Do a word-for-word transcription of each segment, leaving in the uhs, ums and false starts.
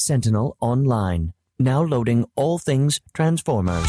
Sentinel Online. Now loading all things Transformers.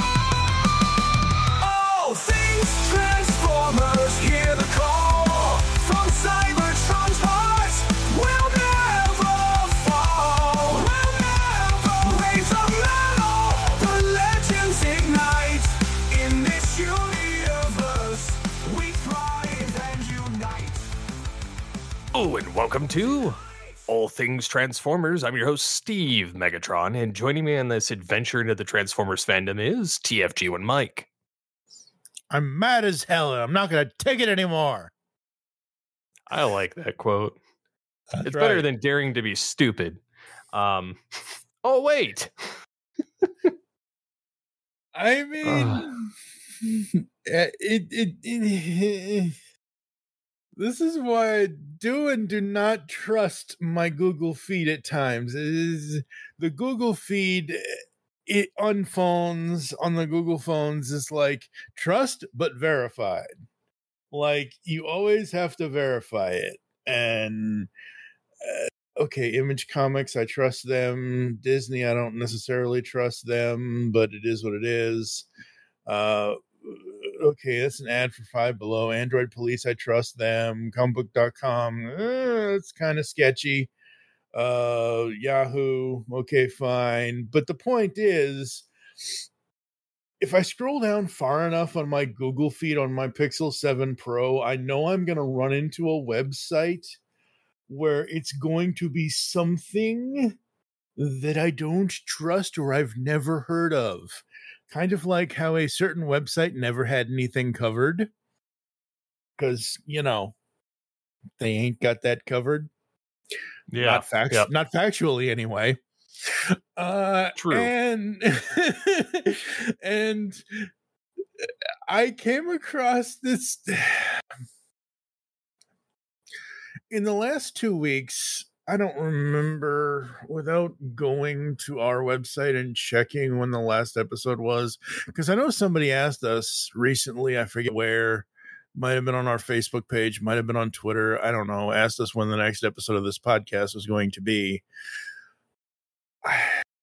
All things Transformers, hear the call from Cybertron's heart. We'll never fall. We'll never waves of metal. The legends ignite. In this universe, we thrive and unite. Oh, and welcome to All Things Transformers. I'm your host, Steve Megatron, and joining me on this adventure into the Transformers fandom is T F G one Mike. I'm mad as hell. I'm not going to take it anymore. I like that quote. That's it's right. better than daring to be stupid. Um, oh, wait. I mean, it, it, it, it, this is why I do and do not trust my Google feed at times. It is the Google feed, it on phones, on the Google phones is like trust but verified. Like you always have to verify it. And uh, okay, Image Comics, I trust them. Disney, I don't necessarily trust them, but it is what it is. Uh, okay, that's an ad for Five Below. Android Police, I trust them. Comicbook dot com, eh, it's kind of sketchy. Uh, Yahoo, okay, fine. But the point is, if I scroll down far enough on my Google feed on my Pixel seven Pro, I know I'm going to run into a website where it's going to be something that I don't trust or I've never heard of. Kind of like how a certain website never had anything covered. Because, you know, they ain't got that covered. Yeah. Not, fact- yep. not factually, anyway. Uh, True. And, and I came across this... In the last two weeks... I don't remember without going to our website and checking when the last episode was, because I know somebody asked us recently, I forget where, might have been on our Facebook page, might have been on Twitter, I don't know, asked us when the next episode of this podcast was going to be. I,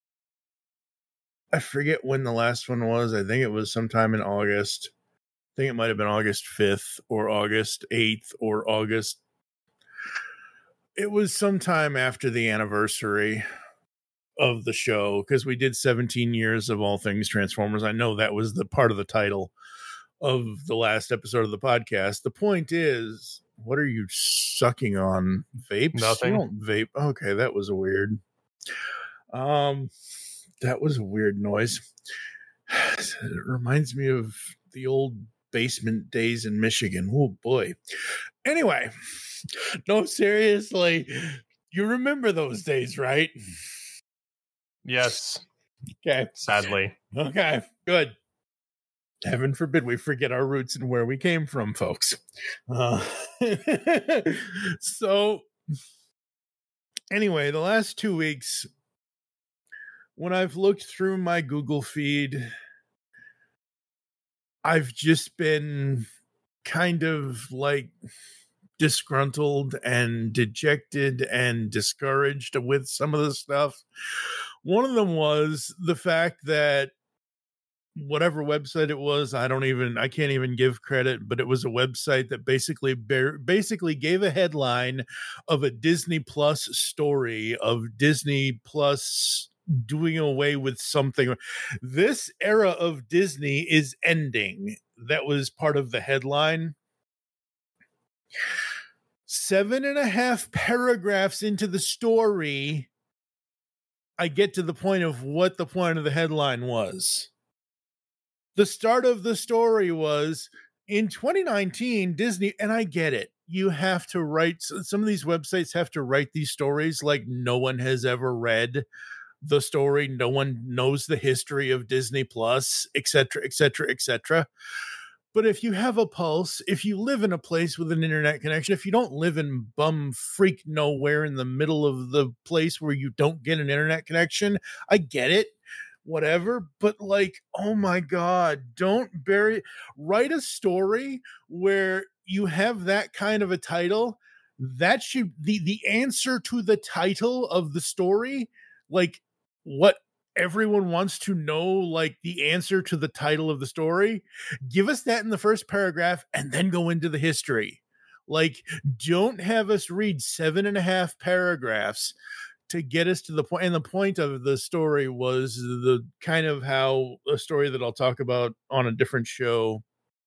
I forget when the last one was. I think it was sometime in August. I think it might have been August fifth or August eighth or August. It was sometime after the anniversary of the show, because we did seventeen years of All Things Transformers. I know that was the part of the title of the last episode of the podcast. The point is, what are you sucking on? Vapes? Nothing. You don't vape. Okay, that was a weird. Um, that was a weird noise. It reminds me of the old basement days in Michigan. Oh boy. Anyway. No, seriously, you remember those days, right? Yes. Okay. Sadly. Okay, good. Heaven forbid we forget our roots and where we came from, folks. Uh, so, anyway, the last two weeks, when I've looked through my Google feed, I've just been kind of like... disgruntled and dejected and discouraged with some of the stuff. One of them was the fact that whatever website it was, I don't even, I can't even give credit, but it was a website that basically bar- basically gave a headline of a Disney Plus story of Disney Plus doing away with something. This era of Disney is ending. That was part of the headline. Seven and a half paragraphs into the story, I get to the point of what the point of the headline was. The start of the story was in twenty nineteen, Disney, and I get it. You have to write, some of these websites have to write these stories like no one has ever read the story. No one knows the history of Disney Plus, et cetera, et cetera, et cetera. But if you have a pulse, if you live in a place with an internet connection, if you don't live in bum freak nowhere in the middle of the place where you don't get an internet connection, I get it, whatever. But like, oh my God, don't bury, write a story where you have that kind of a title. That should, the, the answer to the title of the story, like what everyone wants to know, like the answer to the title of the story. Give us that in the first paragraph and then go into the history. Like, don't have us read seven and a half paragraphs to get us to the point. And the point of the story was the kind of how a story that I'll talk about on a different show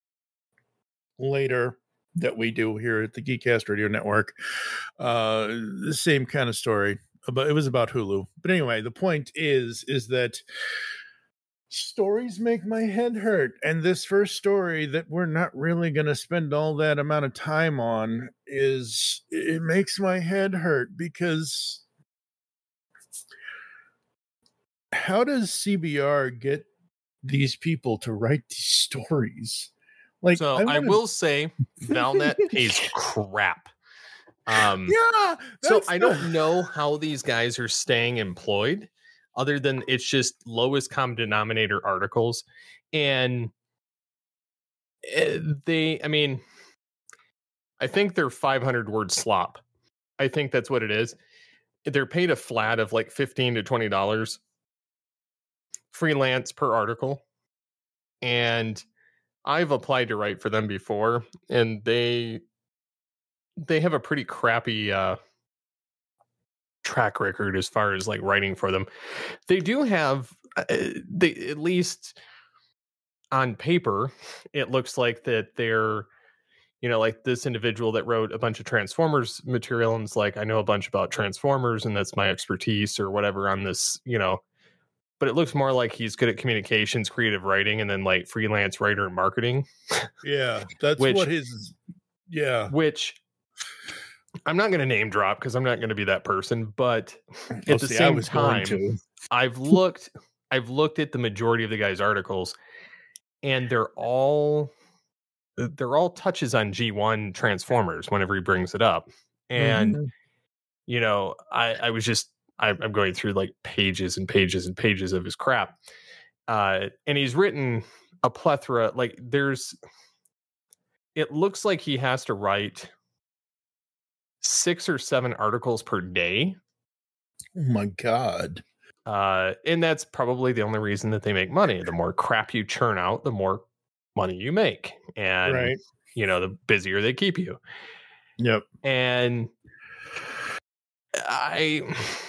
later that we do here at the Geekcast Radio Network. Uh, the same kind of story. But it was about Hulu. But anyway, the point is, is that stories make my head hurt. And this first story that we're not really going to spend all that amount of time on is, it makes my head hurt because how does C B R get these people to write these stories? Like, so I, I, wanna... will say Valnet pays crap. Um, yeah. So I don't know how these guys are staying employed other than it's just lowest common denominator articles. And they, I mean, I think they're five hundred word slop. I think that's what it is. They're paid a flat of like fifteen to twenty dollars freelance per article. And I've applied to write for them before, and they, they have a pretty crappy uh, track record as far as like writing for them. They do have, uh, they at least on paper, it looks like that they're, you know, like this individual that wrote a bunch of Transformers material and it's like, I know a bunch about Transformers and that's my expertise or whatever on this, you know, but it looks more like he's good at communications, creative writing, and then like freelance writer and marketing. Yeah, that's which, what his, yeah. Which, I'm not going to name drop because I'm not going to be that person, but at oh, the see, same time, I've looked, I've looked at the majority of the guy's articles, and they're all, they're all touches on G one Transformers whenever he brings it up, and mm-hmm. you know, I, I was just, I, I'm going through like pages and pages and pages of his crap, uh, and he's written a plethora. Like, there's, it looks like he has to write six or seven articles per day. Oh my God. Uh, and that's probably the only reason that they make money. The more crap you churn out, the more money you make. And, right. you know, the busier they keep you. Yep. And I,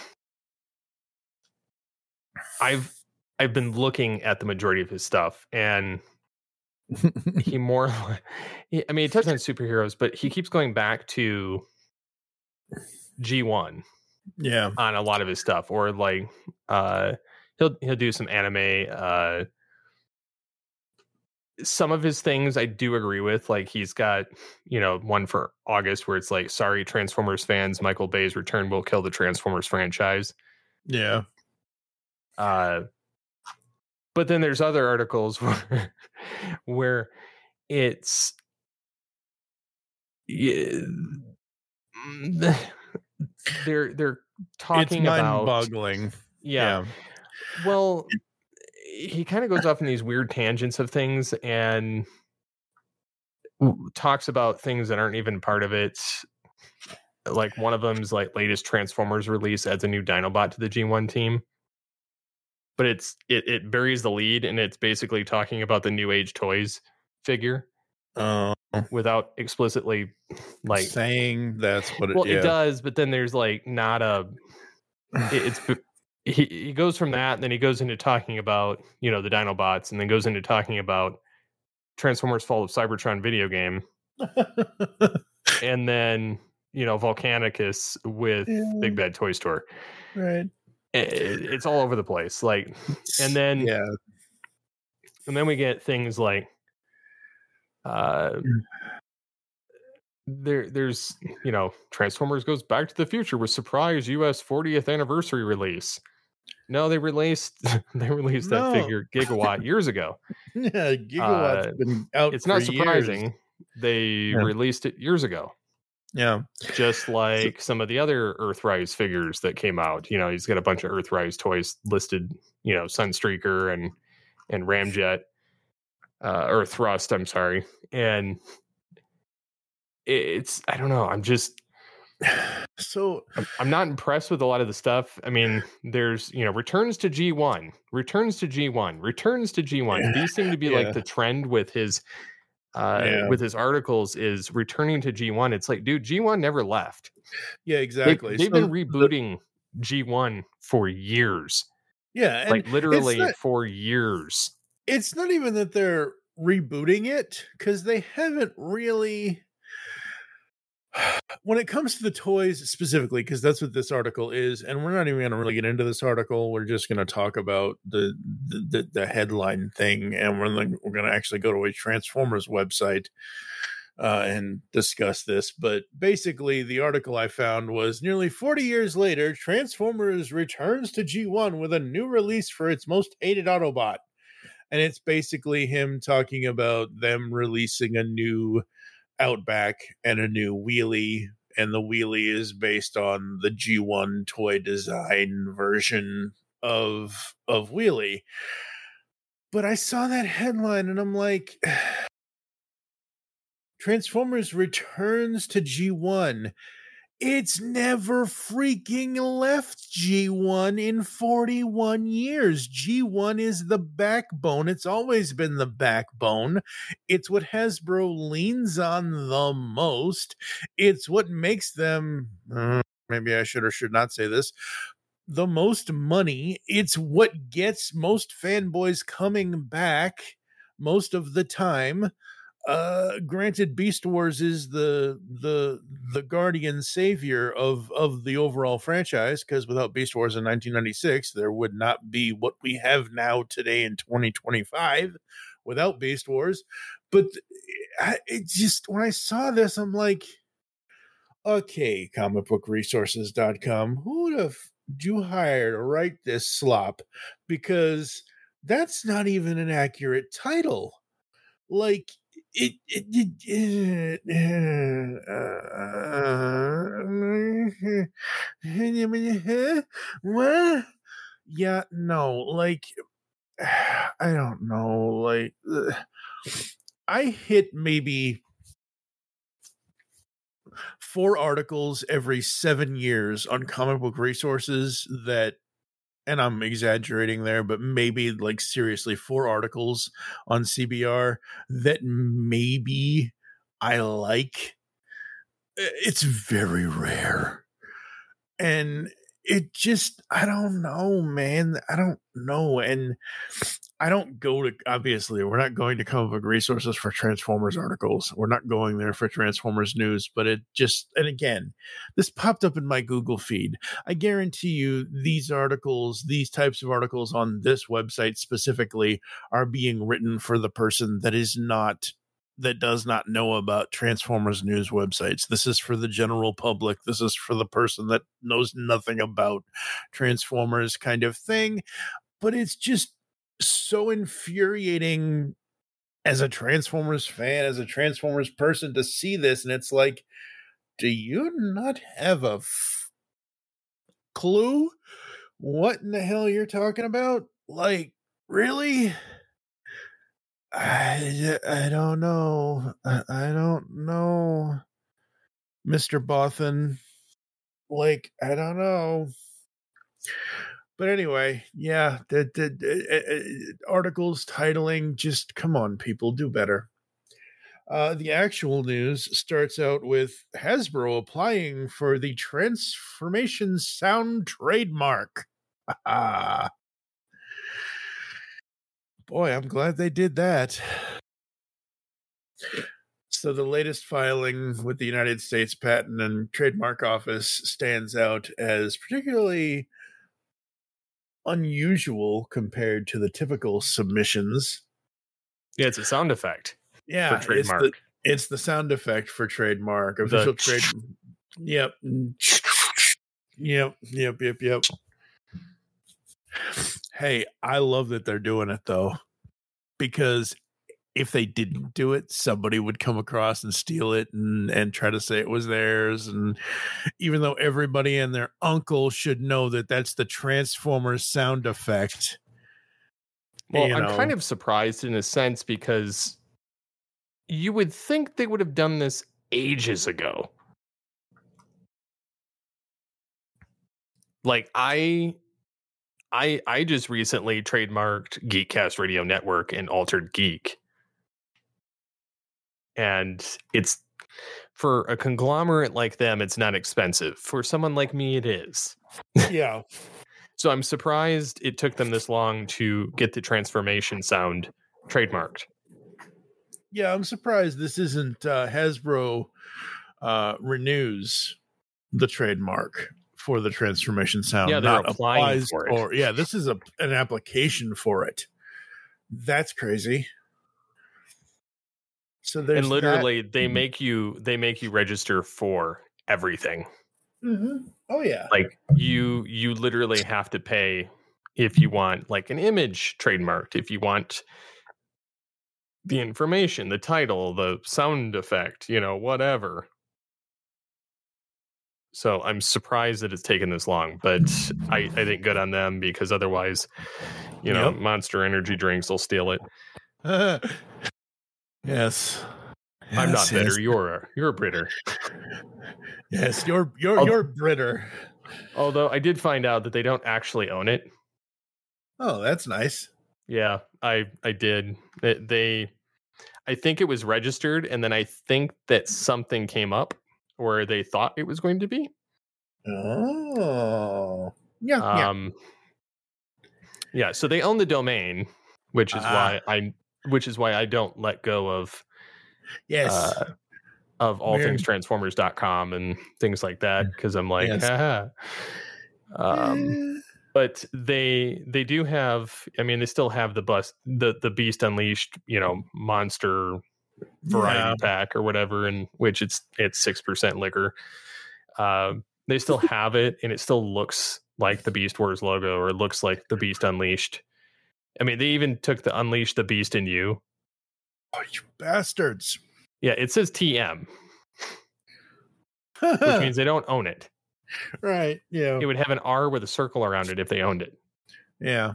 I've, I've been looking at the majority of his stuff, and he more, I mean, he touched on superheroes, but he keeps going back to G one, yeah, on a lot of his stuff, or like uh he'll he'll do some anime. Uh some of his things I do agree with, like he's got, you know, one for August where it's like, sorry Transformers fans, Michael Bay's return will kill the Transformers franchise. Yeah. Uh but then there's other articles where where it's yeah, they're they're talking it's about mind-boggling. Yeah. yeah. Well, he kind of goes off in these weird tangents of things and talks about things that aren't even part of it. Like one of them's like latest Transformers release adds a new Dinobot to the G one team. But it's it it buries the lead, and it's basically talking about the New Age Toys figure. Uh, without explicitly like saying that's what it well yeah. it does, but then there's like not a it, it's he, he goes from that, and then he goes into talking about, you know, the Dinobots, and then goes into talking about Transformers Fall of Cybertron video game. And then, you know, Volcanicus with yeah. Big Bad Toy Store. Right. It, it's all over the place. Like, and then yeah. And then we get things like uh there there's, you know, Transformers Goes Back to the Future with surprise U S fortieth anniversary release. No, they released they released no. that figure Gigawatt years ago. Yeah, Gigawatt's uh, been out. It's not surprising. Years. They yeah. released it years ago. Yeah. Just like some of the other Earthrise figures that came out. You know, he's got a bunch of Earthrise toys listed, you know, Sunstreaker and and Ramjet. Uh, or Thrust, I'm sorry. And it's, I don't know, I'm just, So I'm, I'm not impressed with a lot of the stuff. I mean, there's, you know, returns to G one, returns to G one, returns to G one. Yeah, These seem to be yeah. like the trend with his uh Yeah. with his articles is returning to G one. It's like, dude, G one never left. Yeah, They, exactly. they've So been the- rebooting G one for years. yeah, and Like it's literally not, for years. it's not even that they're rebooting it, because they haven't really. When it comes to the toys specifically, because that's what this article is, and we're not even going to really get into this article. We're just going to talk about the, the the the headline thing, and we're like, we're going to actually go to a Transformers website uh, and discuss this. But basically, the article I found was nearly forty years later, Transformers returns to G one with a new release for its most hated Autobot, and it's basically him talking about them releasing a new Outback and a new wheelie, and the wheelie is based on the G one toy design version of of wheelie. But I saw that headline and I'm like, Transformers returns to G one. It's never freaking left G one in forty-one years. G one is the backbone. It's always been the backbone. It's what Hasbro leans on the most. It's what makes them, uh, maybe I should or should not say this, the most money. It's what gets most fanboys coming back most of the time. Uh granted, Beast Wars is the the the guardian savior of of the overall franchise, because without Beast Wars in nineteen ninety-six there would not be what we have now today in twenty twenty-five without Beast Wars. But I, it just, when I saw this, I'm like, okay, comic book resources dot com, who would have you hire to write this slop? Because that's not even an accurate title. Like, it, it, it, uh, what? Yeah, no, like, I don't know, like, uh, I hit maybe four articles every seven years on Comic Book Resources that, and I'm exaggerating there, but maybe like seriously four articles on C B R that maybe I like. It's very rare. And it just, I don't know, man. I don't know. And I don't go to, obviously, we're not going to Comic Book Resources for Transformers articles. We're not going there for Transformers news, but it just, and again, this popped up in my Google feed. I guarantee you these articles, these types of articles on this website specifically are being written for the person that is not, that does not know about Transformers news websites. This is for the general public. This is for the person that knows nothing about Transformers kind of thing. But it's just so infuriating as a Transformers fan, as a Transformers person, to see this. And it's like, do you not have a f- clue what in the hell you're talking about? Like, really? I, I don't know. I, I don't know, Mister Bothan. Like, I don't know. But anyway, yeah, the, the, the uh, articles, titling, just come on, people, do better. Uh, the actual news starts out with Hasbro applying for the Transformation Sound trademark. Boy, I'm glad they did that. So the latest filing with the United States Patent and Trademark Office stands out as particularly unusual compared to the typical submissions. Yeah, it's a sound effect. Yeah, for trademark. It's the, it's the sound effect for trademark. Official The trade. Yep. Yep. Yep. Yep. Yep. Hey, I love that they're doing it though, because if they didn't do it, somebody would come across and steal it and, and try to say it was theirs. And even though everybody and their uncle should know that that's the Transformers sound effect. Well, you I'm know. kind of surprised in a sense, because you would think they would have done this ages ago. like I I I just recently trademarked Geekcast Radio Network and Altered Geek. And it's for a conglomerate like them, it's not expensive. For someone like me, it is. Yeah. So I'm surprised it took them this long to get the transformation sound trademarked. Yeah, I'm surprised this isn't uh, Hasbro uh, renews the trademark for the transformation sound. Yeah, they're not applying applies for it. for- yeah, this is a an application for it. That's crazy. So there's And literally that. they make you they make you register for everything. Mhm. Oh yeah. Like you you literally have to pay if you want like an image trademarked, if you want the information, the title, the sound effect, you know, whatever. So I'm surprised that it's taken this long, but I, I think good on them, because otherwise, you know, Yep. Monster Energy drinks will steal it. Yes. I'm not Yes, bitter. yes. You're a, you're a Britter. Yes, you're you're Al- you're Britter. Although I did find out that they don't actually own it. Oh, that's nice. Yeah, I I did. They, they I think it was registered, and then I think that something came up where they thought it was going to be. Oh. Yeah, yeah. Um yeah, so they own the domain, which is Ah. why I which is why I don't let go of Yes. uh, of all Weird. things transformers dot com and things like that, because I'm like, Yes. haha. Um but they they do have, I mean, they still have the bus the the Beast Unleashed, you know, monster variety Yeah. pack or whatever, in which it's it's six percent liquor. Um they still have it, and it still looks like the Beast Wars logo, or it looks like the Beast Unleashed. I mean, they even took the Unleash the Beast in You. Oh, you bastards. Yeah, it says T M, which means they don't own it. right. Yeah. It would have an R with a circle around it if they owned it. Yeah.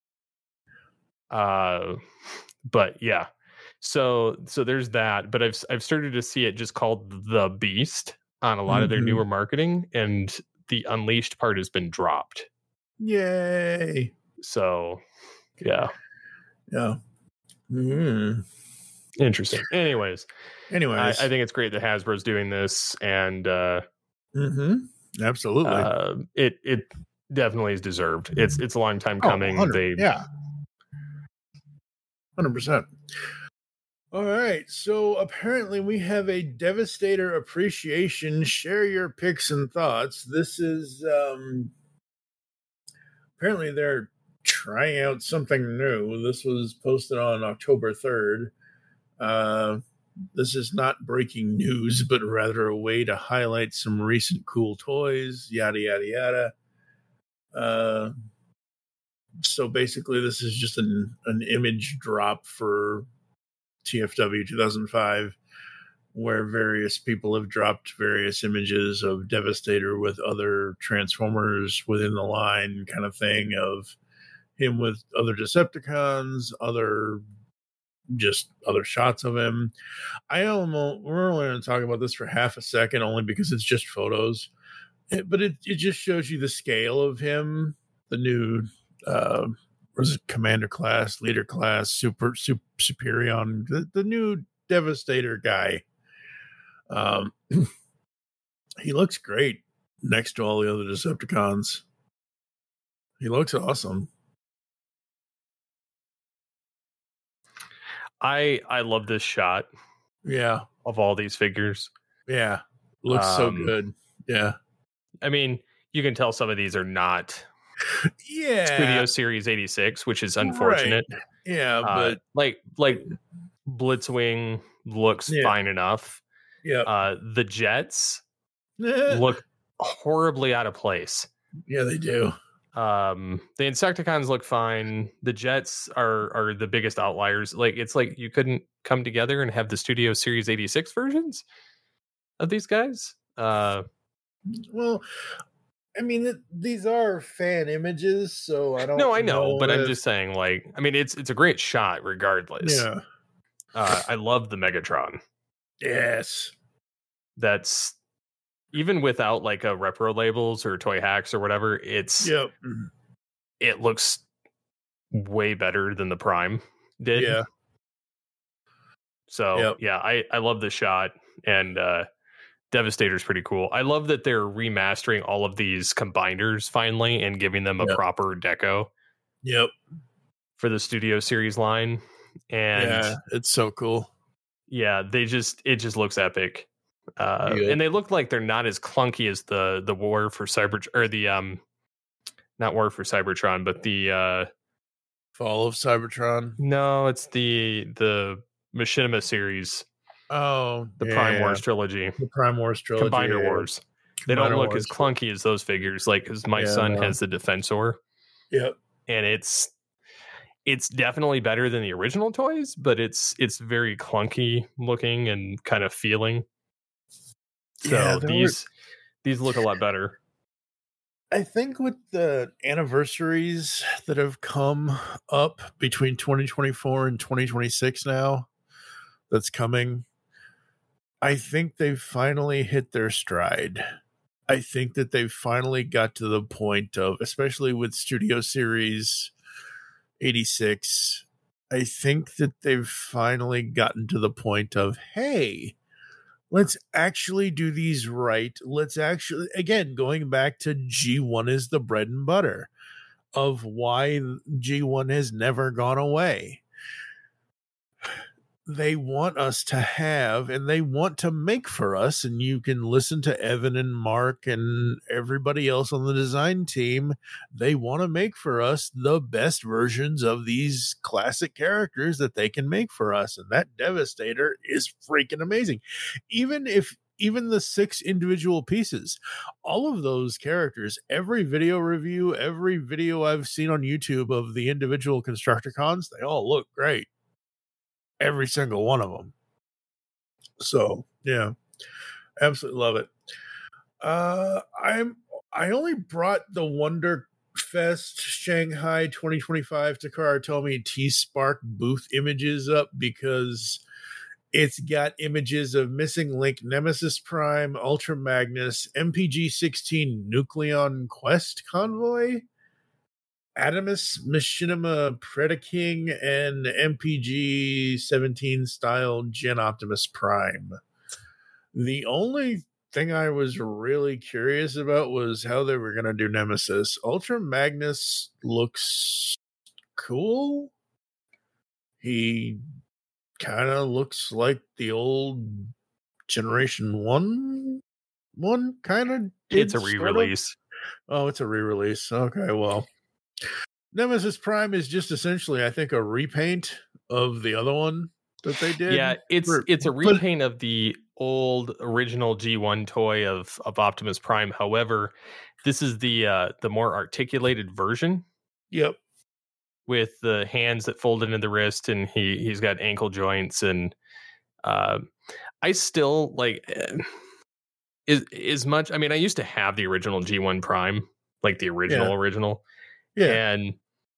Uh, but yeah, so so there's that. But I've I've started to see it just called the Beast on a lot of their Mhm. newer marketing, and the Unleashed part has been dropped. Yay. So yeah, Yeah. Mm. interesting. Anyways, Anyways. I, I think it's great that Hasbro's doing this, and uh, hmm Absolutely. uh, it it definitely is deserved. It's it's a long time Oh, coming. one hundred They yeah. one hundred percent. All right. So apparently we have a Devastator appreciation. Share your picks and thoughts. This is um apparently they're trying out something new. This was posted on October third. Uh this is not breaking news, but rather a way to highlight some recent cool toys, yada yada yada. Uh so basically this is just an, an image drop for T F W two thousand five, where various people have dropped various images of Devastator with other Transformers within the line, kind of thing, of him with other Decepticons, other just other shots of him. I almost we're only going to talk about this for half a second, only because it's just photos, it, but it it just shows you the scale of him, the new. Uh, was it Commander class, Leader class, Super, super Superion, the, the new Devastator guy. Um, he looks great next to all the other Decepticons. He looks awesome. I I love this shot Yeah, of all these figures. yeah, looks so Um, good. Yeah, I mean, you can tell some of these are not yeah, Studio Series eighty-six, which is unfortunate. yeah, Uh, but like like Blitzwing looks Yeah. fine enough. yeah, Uh, the Jets look horribly out of place. yeah, they do. Um, the Insecticons look fine. The Jets are are the biggest outliers. Like, it's like you couldn't come together and have the Studio Series eighty-six versions of these guys. Uh, Well, I mean, it, these are fan images, so I don't. no, I know, but I'm if- just saying, like, I mean, it's it's a great shot regardless. yeah. Uh, I love the Megatron. Yes. That's even without like a repro labels or toy hacks or whatever, it's Yep. it looks way better than the Prime did. Yeah. So Yep. yeah, I I love the shot, and uh, Devastator's pretty cool. I love that they're remastering all of these combiners finally and giving them a Yep. proper deco Yep. for the Studio Series line. And Yeah, it's so cool. yeah, they just it just looks epic. Uh, Yep. and they look like they're not as clunky as the the War for Cyber or the um not War for Cybertron, but the uh Fall of Cybertron. no, it's the the Machinima series, Oh, the yeah, Prime yeah. Wars trilogy, The Prime Wars trilogy. Combiner yeah. Wars. They don't Combiner look Wars. as clunky as those figures, like because my Yeah, son no. has the Defensor, Yep. and it's it's definitely better than the original toys, but it's it's very clunky looking and kind of feeling. So Yeah, there these these look a lot better. I think with the anniversaries that have come up between twenty twenty-four and twenty twenty-six now, that's coming, I think they've finally hit their stride. I think that they've finally got to the point of, especially with Studio Series eighty-six, I think that they've finally gotten to the point of, hey, let's actually do these right. Let's actually, again, going back to G one is the bread and butter of why G one has never gone away. They want us to have, and they want to make for us, and you can listen to Evan and Mark and everybody else on the design team. They want to make for us the best versions of these classic characters that they can make for us. And that Devastator is freaking amazing. Even if, even the six individual pieces, all of those characters, every video review, every video I've seen on YouTube of the individual Constructicons, they all look great. Every single one of them. So yeah, absolutely love it. Uh, I'm I only brought the Wonder Fest Shanghai twenty twenty-five Takara Tomy T-Spark booth images up because it's got images of Missing Link, Nemesis Prime, Ultra Magnus, M P G sixteen Nucleon Quest Convoy, Adamus Machinima Predaking, and M P G seventeen style Gen Optimus Prime. The only thing I was really curious about was how they were going to do Nemesis. Ultra Magnus looks cool. He kind of looks like the old Generation one one, kind of. It's a re-release. Oh, it's a re-release. Okay, well. Nemesis Prime is just essentially, I think, a repaint of the other one that they did. Yeah, it's For- it's a but- repaint of the old original G one toy of of Optimus Prime. However, this is the uh, the more articulated version Yep. with the hands that fold into the wrist, and he he's got ankle joints, and uh, I still like uh, is as much. I mean, I used to have the original G one Prime, like the original Yeah. original. Yeah. And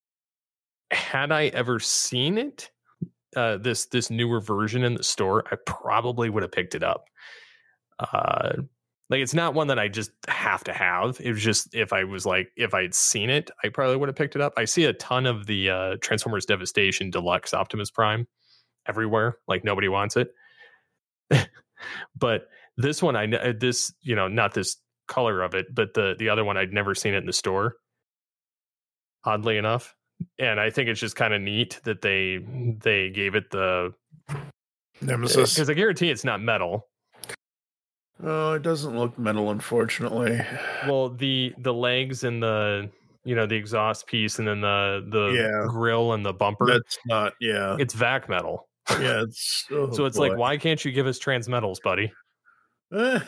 had I ever seen it, uh, this this newer version in the store, I probably would have picked it up. Uh, like it's not one that I just have to have. It was just if I was like if I'd seen it, I probably would have picked it up. I see a ton of the uh, Transformers Devastation Deluxe Optimus Prime everywhere. Like nobody wants it, but this one I know this you know not this color of it, but the the other one I'd never seen it in the store. Oddly enough, and I think it's just kind of neat that they they gave it the Nemesis. because I guarantee it's not metal. Oh, it doesn't look metal, unfortunately. Well, the the legs and the you know the exhaust piece and then the the Yeah. grill and the bumper, That's not, yeah. it's vac metal. Yeah, it's oh, So it's boy. like, why can't you give us transmetals, buddy? I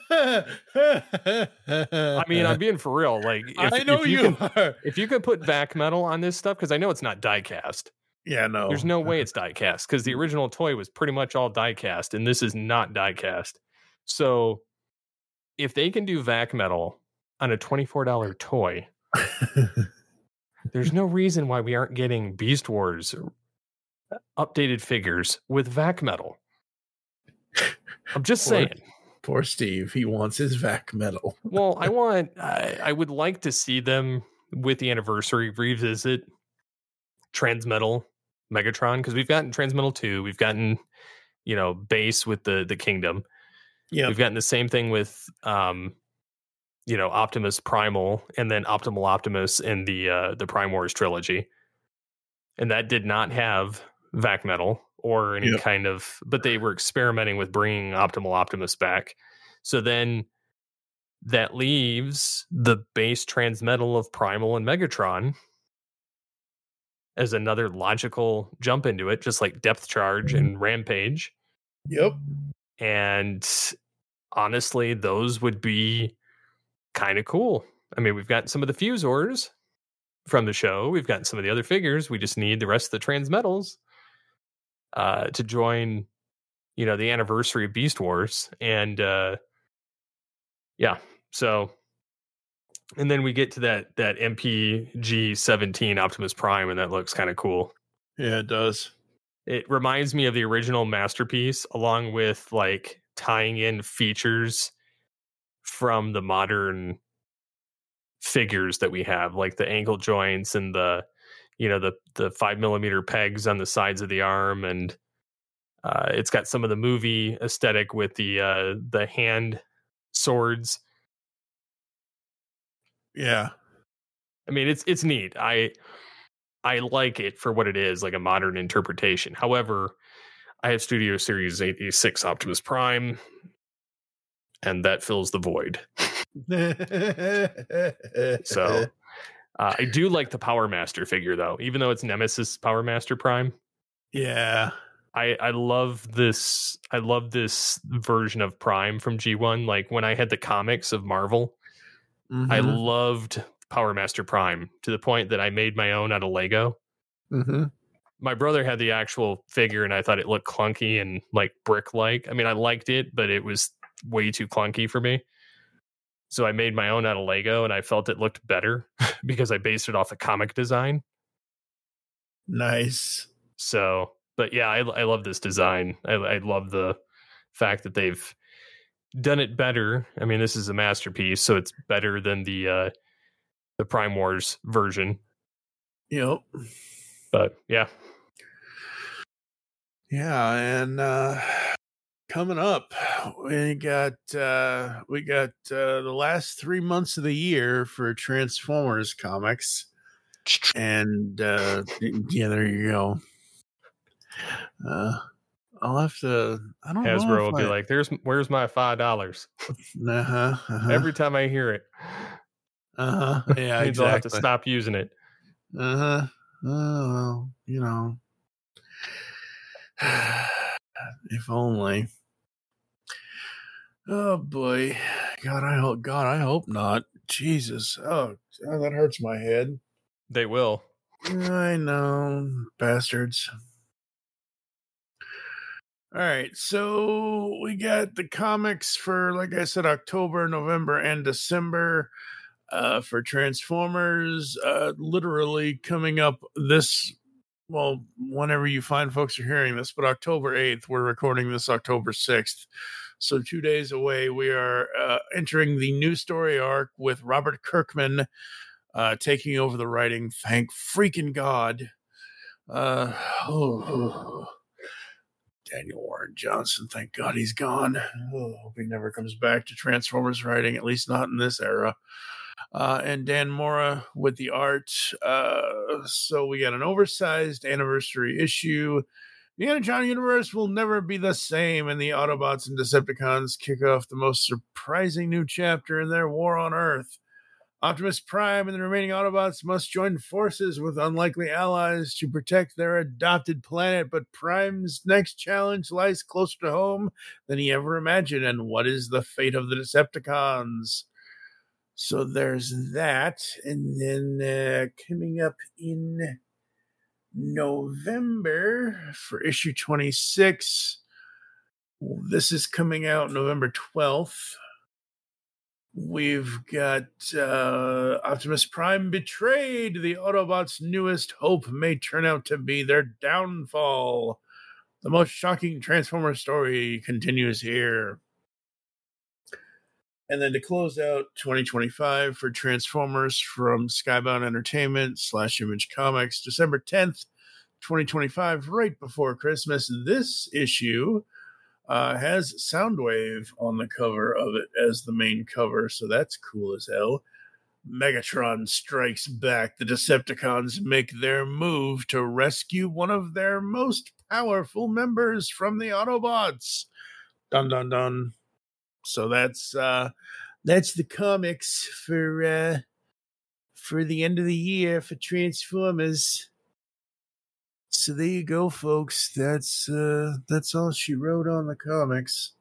I mean, I'm being for real. Like, if, I know if you, you, can, are. if you could put vac metal on this stuff, because I know it's not die cast. Yeah, no. There's no way it's die cast because the original toy was pretty much all die cast, and this is not die cast. So if they can do vac metal on a twenty-four dollars toy, there's no reason why we aren't getting Beast Wars updated figures with vac metal. I'm just Or- saying. Poor Steve. He wants his vac metal. Well, I want, I, I would like to see them with the anniversary revisit Transmetal Megatron, because we've gotten Transmetal two, we've gotten, you know, Base with the the Kingdom. Yeah. We've gotten the same thing with, um, you know, Optimus Primal, and then Optimal Optimus in the uh, the Prime Wars trilogy, and that did not have vac metal or any Yep. kind of, but they were experimenting with bringing Optimal Optimus back. So then that leaves the base Transmetal of Primal and Megatron as another logical jump into it, just like Depth Charge and Rampage. Yep. And honestly, those would be kind of cool. I mean, we've got some of the Fusors from the show. We've got some of the other figures. We just need the rest of the Transmetals uh, to join, you know, the anniversary of Beast Wars. And uh, yeah, so, and then we get to that that M P G seventeen Optimus Prime, and that looks kind of cool. Yeah, it does. It reminds me of the original Masterpiece, along with like tying in features from the modern figures that we have, like the ankle joints and the, you know, the the five millimeter pegs on the sides of the arm, and uh, it's got some of the movie aesthetic with the uh, the hand swords. Yeah. I mean, it's it's neat. I I like it for what it is, like a modern interpretation. However, I have Studio Series eighty-six Optimus Prime, and that fills the void. So uh, I do like the Power Master figure, though, even though it's Nemesis Power Master Prime. Yeah. I, I love this. I love this version of Prime from G one. Like when I had the comics of Marvel, Mm-hmm. I loved Power Master Prime to the point that I made my own out of Lego. Mm-hmm. My brother had the actual figure, and I thought it looked clunky and like brick-like. I mean, I liked it, but it was way too clunky for me. So I made my own out of Lego, and I felt it looked better because I based it off the comic design. Nice. So, but yeah, I, I love this design. I, I love the fact that they've done it better. I mean, this is a masterpiece, so it's better than the uh, the Prime Wars version. Yep. But yeah, Yeah, and uh coming up, we got uh we got uh the last three months of the year for Transformers comics. And uh yeah, there you go. Uh I'll have to I don't know. Hasbro if will be I- like, "There's where's my five dollars?" uh-huh, uh-huh, Every time I hear it, uh-huh. Yeah, means I'll have to exactly. stop using it. Uh-huh. Oh, well, you know. If only. Oh boy. God, I hope God, I hope not. Jesus. Oh, oh, that hurts my head. They will. I know. Bastards. All right, so we got the comics for, like I said, October, November, and December. Uh, for Transformers, uh, literally coming up this, well, whenever you find folks are hearing this, but October eighth, we're recording this October sixth. So two days away, we are uh, entering the new story arc with Robert Kirkman uh, taking over the writing. Thank freaking God. Uh, oh, Daniel Warren Johnson, thank God he's gone. Oh, hope he never comes back to Transformers writing, at least not in this era. Uh, and Dan Mora with the art. Uh, so we got an oversized anniversary issue. The Energon universe will never be the same, and the Autobots and Decepticons kick off the most surprising new chapter in their war on Earth. Optimus Prime and the remaining Autobots must join forces with unlikely allies to protect their adopted planet, but Prime's next challenge lies closer to home than he ever imagined. And what is the fate of the Decepticons? So there's that. And then uh, coming up in November for issue twenty-six, this is coming out November twelfth. We've got uh, Optimus Prime betrayed. The Autobots' newest hope may turn out to be their downfall. The most shocking Transformer story continues here. And then to close out twenty twenty-five for Transformers from Skybound Entertainment slash Image Comics, December tenth, twenty twenty-five, right before Christmas. This issue uh, has Soundwave on the cover of it as the main cover, so that's cool as hell. Megatron strikes back. The Decepticons make their move to rescue one of their most powerful members from the Autobots. Dun dun dun. So that's uh, that's the comics for uh, for the end of the year for Transformers. So there you go, folks. That's uh, that's all she wrote on the comics.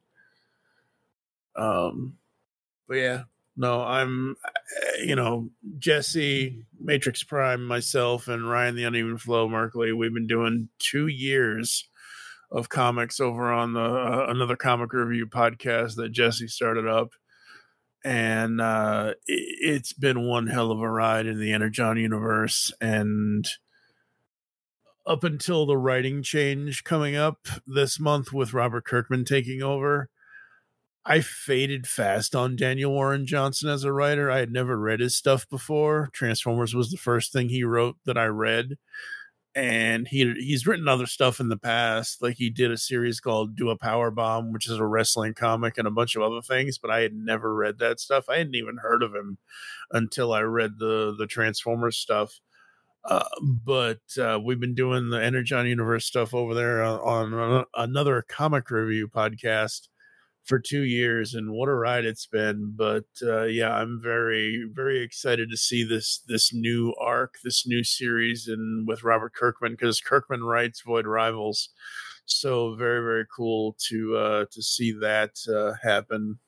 Um, but yeah, no, I'm, you know, Jesse, Matrix Prime, myself, and Ryan the Uneven Flow Merkley. We've been doing two years of comics over on the uh, another comic review podcast that Jesse started up, and uh, it, it's been one hell of a ride in the Energon universe. And up until the writing change coming up this month with Robert Kirkman taking over, I faded fast on Daniel Warren Johnson as a writer. I had never read his stuff before. Transformers was the first thing he wrote that I read. And he he's written other stuff in the past. Like he did a series called Do a Power Bomb, which is a wrestling comic, and a bunch of other things, but I had never read that stuff. I hadn't even heard of him until I read the, the Transformers stuff. Uh, but uh, we've been doing the Energon Universe stuff over there on, on another comic review podcast for two years, and what a ride it's been. But uh, yeah, I'm very, very excited to see this this new arc, this new series, and with Robert Kirkman, because Kirkman writes Void Rivals. So very, very cool to uh, to see that uh, happen.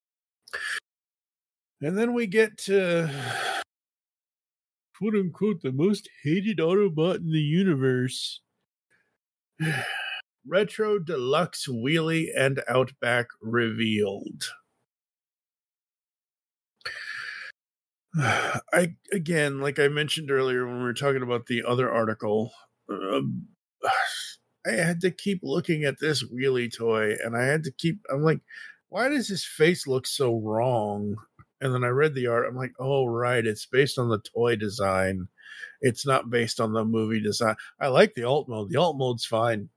And then we get to quote unquote the most hated Autobot in the universe. Retro Deluxe Wheelie and Outback revealed. I again, like I mentioned earlier when we were talking about the other article, um, I had to keep looking at this wheelie toy, and I had to keep. I'm like, why does his face look so wrong? And then I read the art. I'm like, oh right, it's based on the toy design. It's not based on the movie design. I like the alt mode. The alt mode's fine.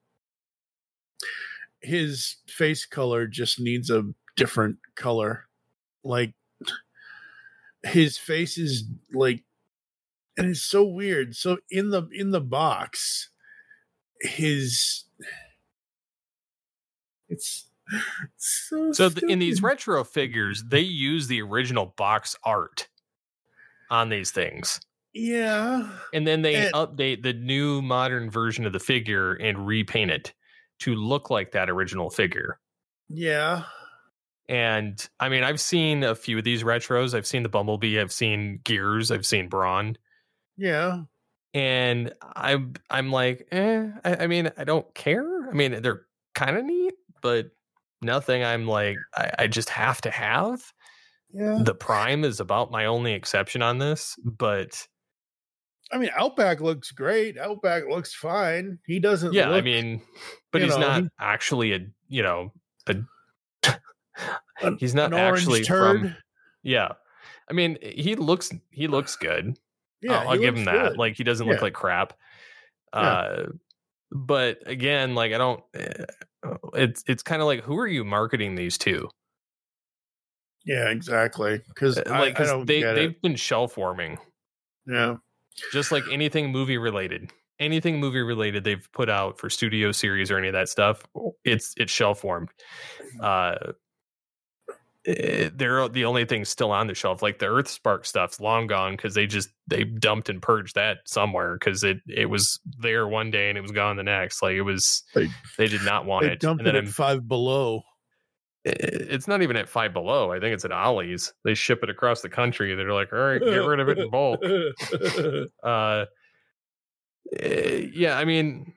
His face color just needs a different color. Like his face is like, and it's so weird. So in the in the box, his it's so so the, in these retro figures, they use the original box art on these things. Yeah, and then they and, update the new modern version of the figure and repaint it to look like that original figure. Yeah. And I mean, I've seen a few of these retros. I've seen the Bumblebee. I've seen Gears. I've seen Brawn. Yeah. And I'm, I'm like, eh, I, I mean, I don't care. I mean, they're kind of neat, but nothing I'm like, I, I just have to have. Yeah. The Prime is about my only exception on this, but I mean, Outback looks great. Outback looks fine. He doesn't. Yeah, look, I mean, but he's know, not he, actually a, you know, a, he's not an actually turd. From, yeah, I mean, he looks he looks good. Yeah, I'll, I'll give him that. Good. Like, he doesn't yeah. look like crap. Yeah. Uh, but again, like I don't. Uh, it's it's kind of like, who are you marketing these to? Yeah, exactly. Because like I, I don't they get they've it. been shelf warming. Yeah. Just like anything movie related, anything movie related they've put out for studio series or any of that stuff, it's it's shelf warmed. Uh, it, they're the only thing still on the shelf. Like the Earthspark stuff's long gone because they just they dumped and purged that somewhere because it it was there one day and it was gone the next. Like it was They, they did not want they it. dumped And then it at I'm- Five Below. it's not even at Five Below. I think it's at Ollie's. They ship it across the country. They're like, all right, get rid of it in bulk. Uh, yeah, I mean,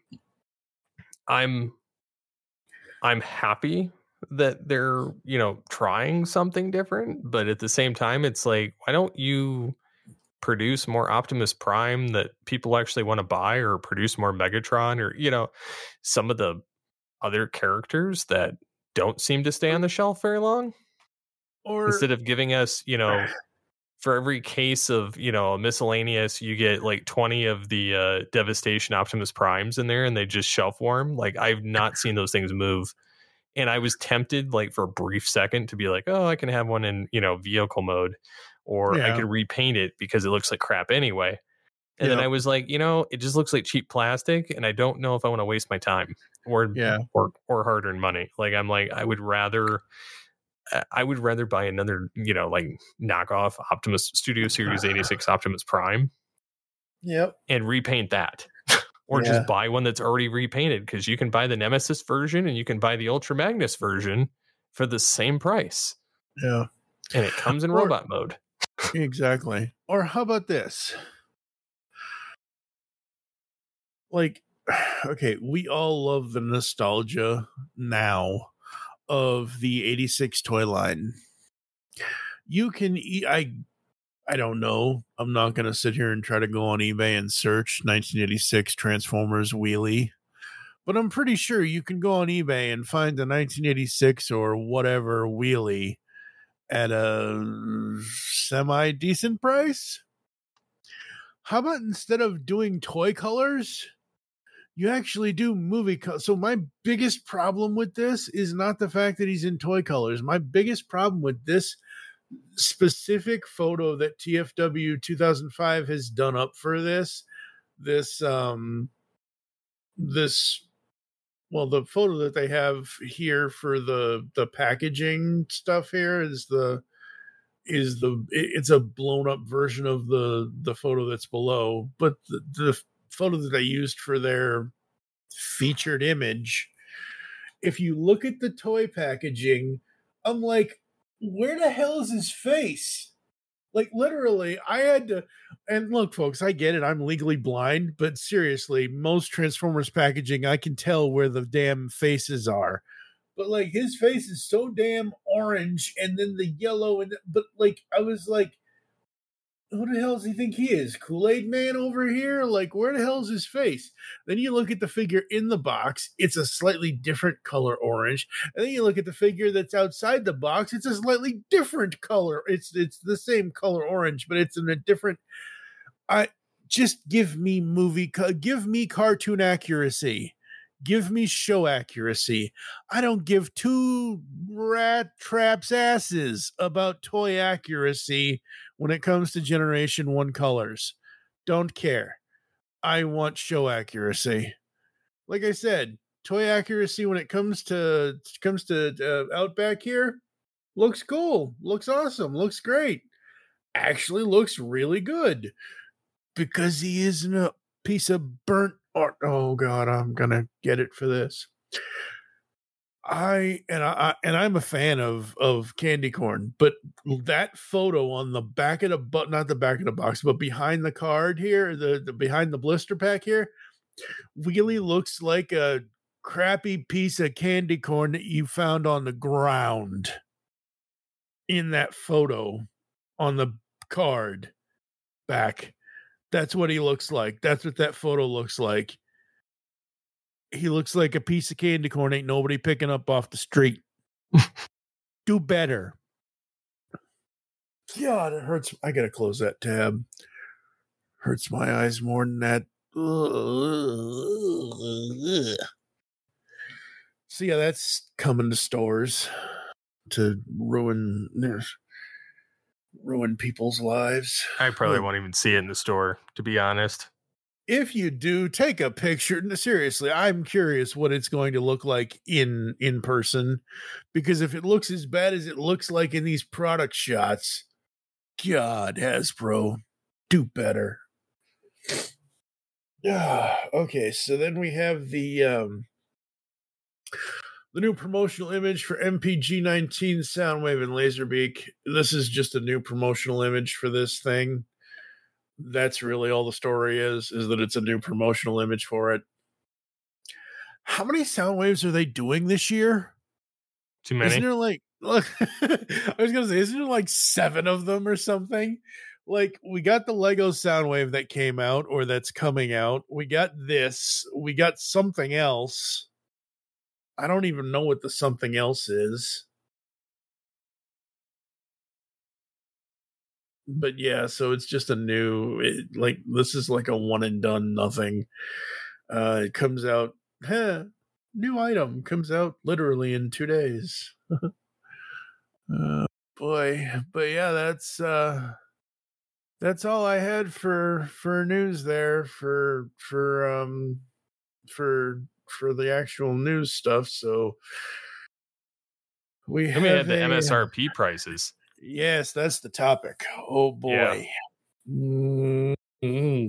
I'm I'm happy that they're, you know, trying something different, but at the same time, it's like, why don't you produce more Optimus Prime that people actually want to buy, or produce more Megatron, or, you know, some of the other characters that don't seem to stay on the shelf very long? Or Instead of giving us, you know, for every case of, you know, miscellaneous, you get like twenty of the uh, Devastation Optimus Primes in there and they just shelf warm. Like, I've not seen those things move. And I was tempted, like, for a brief second to be like, oh, I can have one in, you know, vehicle mode, or I Yeah. could repaint it because it looks like crap anyway. And then Yep. I was like, you know, it just looks like cheap plastic, and I don't know if I want to waste my time or Yeah. or or hard earned money. Like, I'm like, I would rather I would rather buy another, you know, like knockoff Optimus Studio Series eighty-six Optimus Prime Yep. and repaint that. Or Yeah. just buy one that's already repainted, because you can buy the Nemesis version and you can buy the Ultra Magnus version for the same price. Yeah. And it comes in Or- robot mode. Exactly. Or how about this? Like, okay, we all love the nostalgia now of the eighty-six toy line. You can e- I I don't know. I'm not going to sit here and try to go on eBay and search nineteen eighty-six Transformers wheelie. But I'm pretty sure you can go on eBay and find a nineteen eighty-six or whatever wheelie at a semi decent price. How about instead of doing toy colors, you actually do movie colors? So my biggest problem with this is not the fact that he's in toy colors. My biggest problem with this specific photo that T F W two thousand five has done up for this, this, um, this, well, the photo that they have here for the the packaging stuff here is the is the it's a blown up version of the the photo that's below, but the, the photo that they used for their featured image, if you look at the toy packaging, I'm like, where the hell is his face? Like, literally, I had to, and look, folks, I get it. I'm legally blind, but seriously, most Transformers packaging, I can tell where the damn faces are. But like, his face is so damn orange, and then the yellow, and but like, I was like, who the hell does he think he is? Kool-Aid Man over here? Like, where the hell is his face? Then you look at the figure in the box, it's a slightly different color orange. And then you look at the figure that's outside the box, it's a slightly different color. It's it's the same color orange, but it's in a different. I just give me movie, give me cartoon accuracy. Give me show accuracy. I don't give two rat traps asses about toy accuracy when it comes to Generation one colors. Don't care. I want show accuracy. Like I said, toy accuracy when it comes to comes to uh, Outback here looks cool, looks awesome, looks great. Actually looks really good because he isn't a piece of burnt art. Oh God, I'm gonna get it for this. I and I and I'm a fan of of candy corn, but that photo on the back of the but not the back of the box, but behind the card here, the, the behind the blister pack here, really looks like a crappy piece of candy corn that you found on the ground in that photo on the card back. That's what he looks like. That's what that photo looks like. He looks like a piece of candy corn ain't nobody picking up off the street. Do better. God, it hurts. I gotta close that tab. Hurts my eyes more than that. So yeah, that's coming to stores to ruin ruin people's lives. I probably won't even see it in the store, to be honest. If you do, take a picture. Seriously, I'm curious what it's going to look like in in person, because if it looks as bad as it looks like in these product shots, God, Hasbro, do better. Yeah. Okay, so then we have the um the new promotional image for M P G nineteen Soundwave and Laserbeak. This is just a new promotional image for this thing. That's really all the story is, is that it's a new promotional image for it. How many Soundwaves are they doing this year? Too many. Isn't there like, look, I was going to say, isn't there like seven of them or something? Like, we got the Lego Soundwave that came out or that's coming out. We got this. We got something else. I don't even know what the something else is. but yeah, so it's just a new, it, like, this is like a one and done nothing. Uh, it comes out, huh, new item comes out literally in two days. uh, boy, but yeah, that's uh, that's all I had for for news there for for um for for the actual news stuff. So we Then we have had the a- M S R P prices. Yes, that's the topic. Oh boy. Mm-hmm.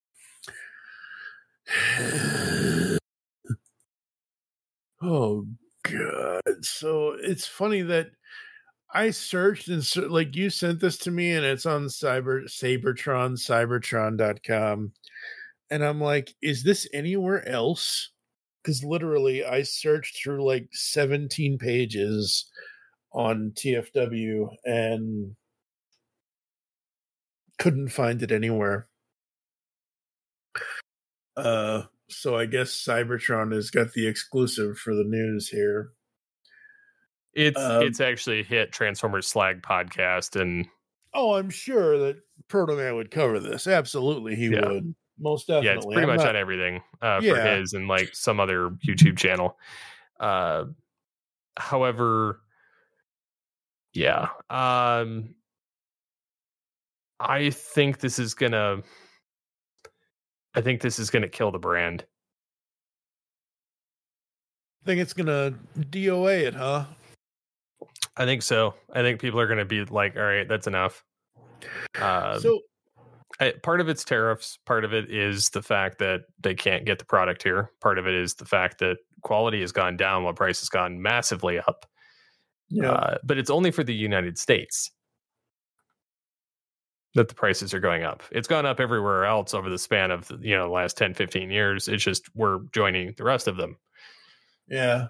Oh god. So it's funny that I searched and so, like you sent this to me and it's on Cyber Sabertron, cybertron dot com. And I'm like, is this anywhere else? Because literally I searched through like seventeen pages on T F W and couldn't find it anywhere. Uh so I guess Cybertron has got the exclusive for the news here. It's Um, it's actually hit Transformers Slag podcast, and Oh, I'm sure that Proto Man would cover this. Absolutely, he Yeah. would. Most definitely. yeah, it's pretty I'm much not- on everything uh, for Yeah. his and like some other YouTube channel. Uh, however, yeah, um, I think this is gonna. I think this is gonna kill the brand. think it's gonna D O A it, huh? I think so. I think people are gonna be like, "All right, that's enough." Uh, so I, part of it's tariffs. Part of it is the fact that they can't get the product here. Part of it is the fact that quality has gone down while price has gone massively up. yeah, Uh, but it's only for the United States that the prices are going up. It's gone up everywhere else over the span of, you know, the last ten, fifteen years. It's just we're joining the rest of them. yeah.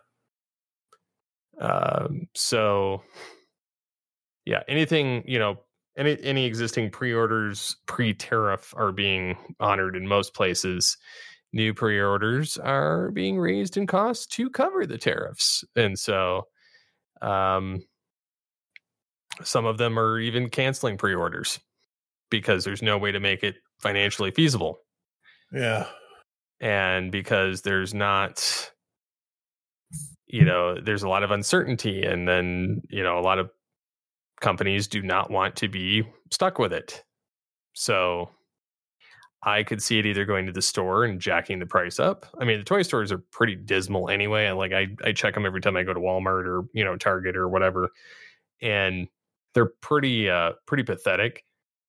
Um, so, yeah, anything, you know, any any existing pre-orders pre-tariff are being honored in most places. New pre-orders are being raised in cost to cover the tariffs, and so um, some of them are even canceling pre-orders because there's no way to make it financially feasible, Yeah. and because there's not, you know, there's a lot of uncertainty, and then, you know, a lot of companies do not want to be stuck with it. So I could see it either going to the store and jacking the price up. I mean, the toy stores are pretty dismal anyway. And like I, I check them every time I go to Walmart or, you know, Target or whatever. And they're pretty, uh, pretty pathetic.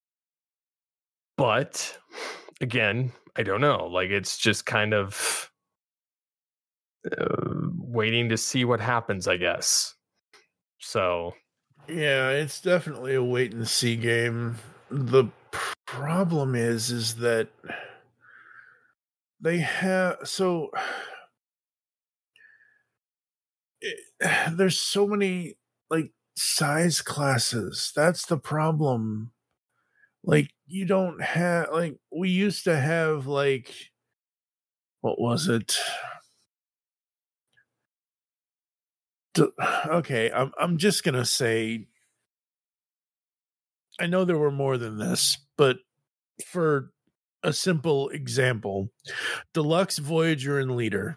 But again, I don't know. Like, it's just kind of uh, waiting to see what happens, I guess. So Yeah, it's definitely a wait and see game. The pr- problem is, is that they have so it, there's so many like size classes. That's the problem. Like you don't have like we used to have like what was it? D- okay, I'm I'm just gonna say I know there were more than this, but for a simple example, Deluxe, Voyager, and Leader.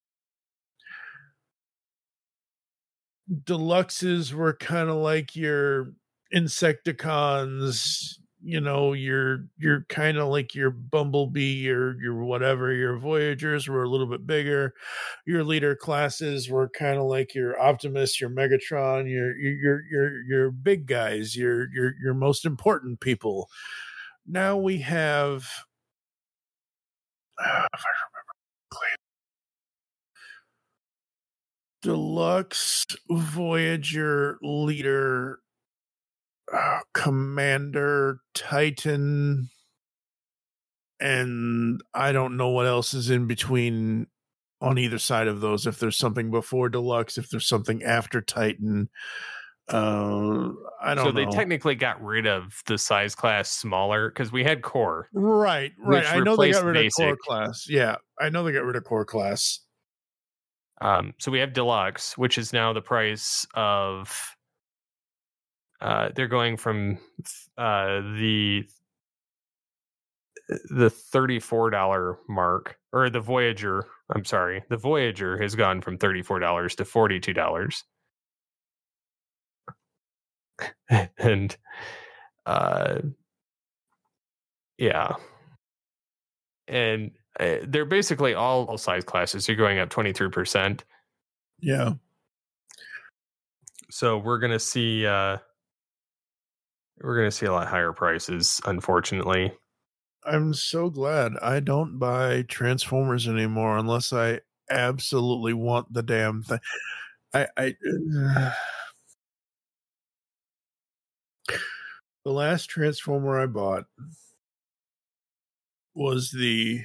Deluxes were kind of like your Insecticons, you know, your you're kind of like your Bumblebee, your your whatever. Your Voyagers were a little bit bigger. Your Leader classes were kind of like your Optimus, your Megatron, your your your your your big guys, your your your most important people. Now we have, uh, if I remember correctly, Deluxe, Voyager, Leader, uh, Commander, Titan, and I don't know what else is in between on either side of those. If there's something before Deluxe, if there's something after Titan. Uh, I don't so know. they technically got rid of the size class smaller because we had core. Right, right. which I know they got replaced rid of core basic. class. Yeah, I know they got rid of core class. Um, so we have deluxe, which is now the price of Uh, they're going from uh, the the thirty-four dollars mark, or the Voyager. I'm sorry, the Voyager has gone from thirty-four dollars to forty-two dollars. And uh, yeah, and uh, they're basically all size classes. You're going up twenty-three percent. Yeah. So we're gonna see uh, we're gonna see a lot higher prices, unfortunately. I'm so glad I don't buy Transformers anymore unless I absolutely want the damn thing. I, I uh, the last Transformer I bought was the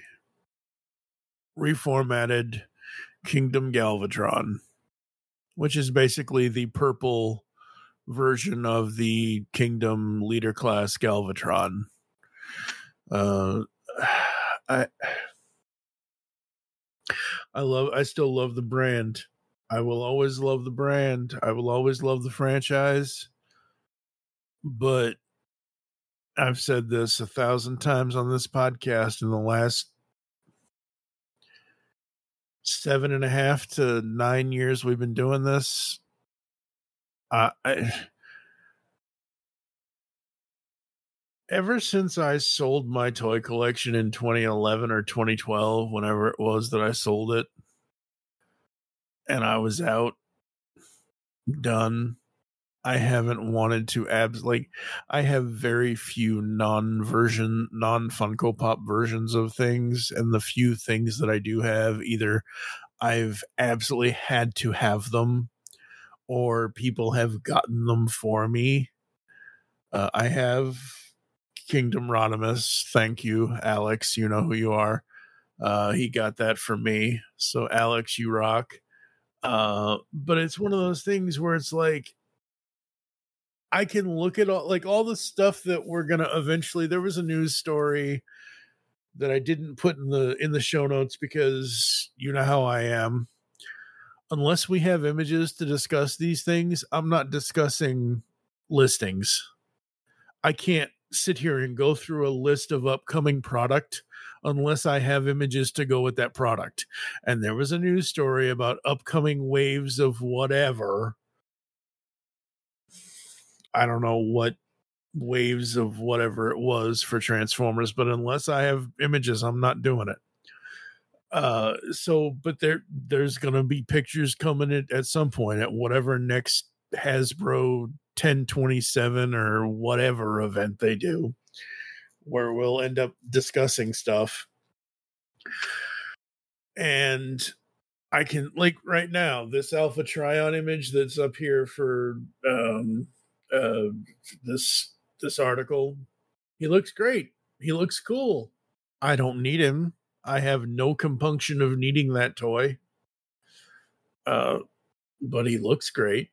reformatted Kingdom Galvatron, which is basically the purple version of the Kingdom Leader Class Galvatron. Uh, I I love I still love the brand. I will always love the brand. I will always love the franchise. But I've said this a thousand times on this podcast in the last seven and a half to nine years we've been doing this. Uh, I, ever since I sold my toy collection in twenty eleven or twenty twelve, whenever it was that I sold it, and I was out, done, I haven't wanted to abs like I have very few non-version, non-Funko Pop versions of things, and the few things that I do have, either I've absolutely had to have them, or people have gotten them for me. Uh, I have Kingdom Rodimus. Thank you, Alex. You know who you are. Uh, he got that for me. So, Alex, you rock. Uh, but it's one of those things where it's like, I can look at all, like all the stuff that we're going to eventually, there was a news story that I didn't put in the, in the show notes because you know how I am. Unless we have images to discuss these things, I'm not discussing listings. I can't sit here and go through a list of upcoming product unless I have images to go with that product. And there was a news story about upcoming waves of whatever. I don't know what waves of whatever it was for Transformers, but unless I have images, I'm not doing it. Uh, so, but there, there's going to be pictures coming at, at some point at whatever next Hasbro ten twenty-seven or whatever event they do, where we'll end up discussing stuff. And I can, like right now, this Alpha Trion image that's up here for um, uh, this this article, he looks great. He looks cool. I don't need him. I have no compunction of needing that toy. Uh, but he looks great.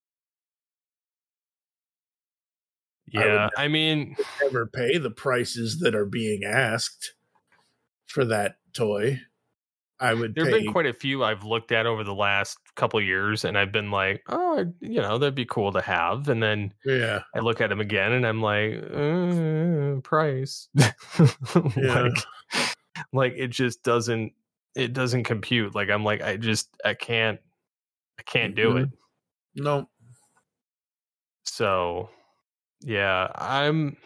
Yeah, I, I mean, never pay the prices that are being asked for that toy. I would. There have pay... been quite a few I've looked at over the last couple of years, and I've been like, oh, you know, that'd be cool to have. And then yeah, I look at them again, and I'm like, uh, price. Yeah. like, like it just doesn't. It doesn't compute. Like I'm like, I just, I can't, I can't do mm-hmm. it. No. So, yeah, I'm.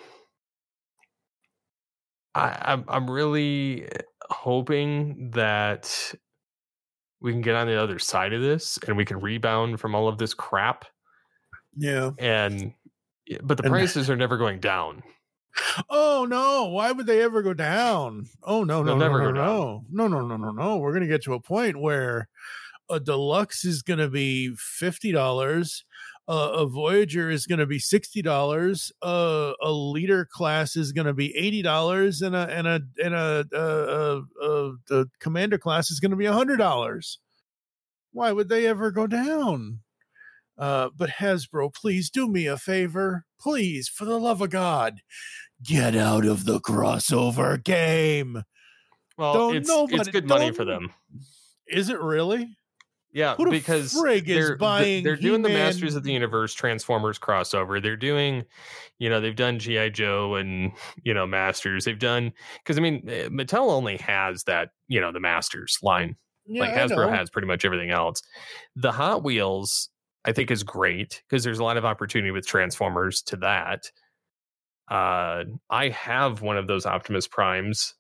I, I'm I'm really hoping that we can get on the other side of this and we can rebound from all of this crap. Yeah. And but the and, prices are never going down. Oh no, why would they ever go down? Oh no, no, They'll no, never no, go no. no, no, no, no, no. We're gonna get to a point where a deluxe is gonna be fifty dollars. Uh, a Voyager is going to be sixty dollars. Uh, a leader class is going to be eighty dollars, and a and a and a uh, uh, uh, commander class is going to be a hundred dollars. Why would they ever go down? Uh, but Hasbro, please do me a favor, please, for the love of God, get out of the crossover game. Well, don't it's nobody, it's good money for them. Is it really? Yeah, Who the because frig is they're buying they're doing the He-Man? Masters of the Universe Transformers crossover. They're doing, you know, they've done G I. Joe and, you know, Masters. They've done, because I mean, eh, Mattel only has that, you know, the Masters line. Yeah, Like I Hasbro know. has pretty much everything else. The Hot Wheels, I think, is great because there's a lot of opportunity with Transformers to that. Uh, I have one of those Optimus Primes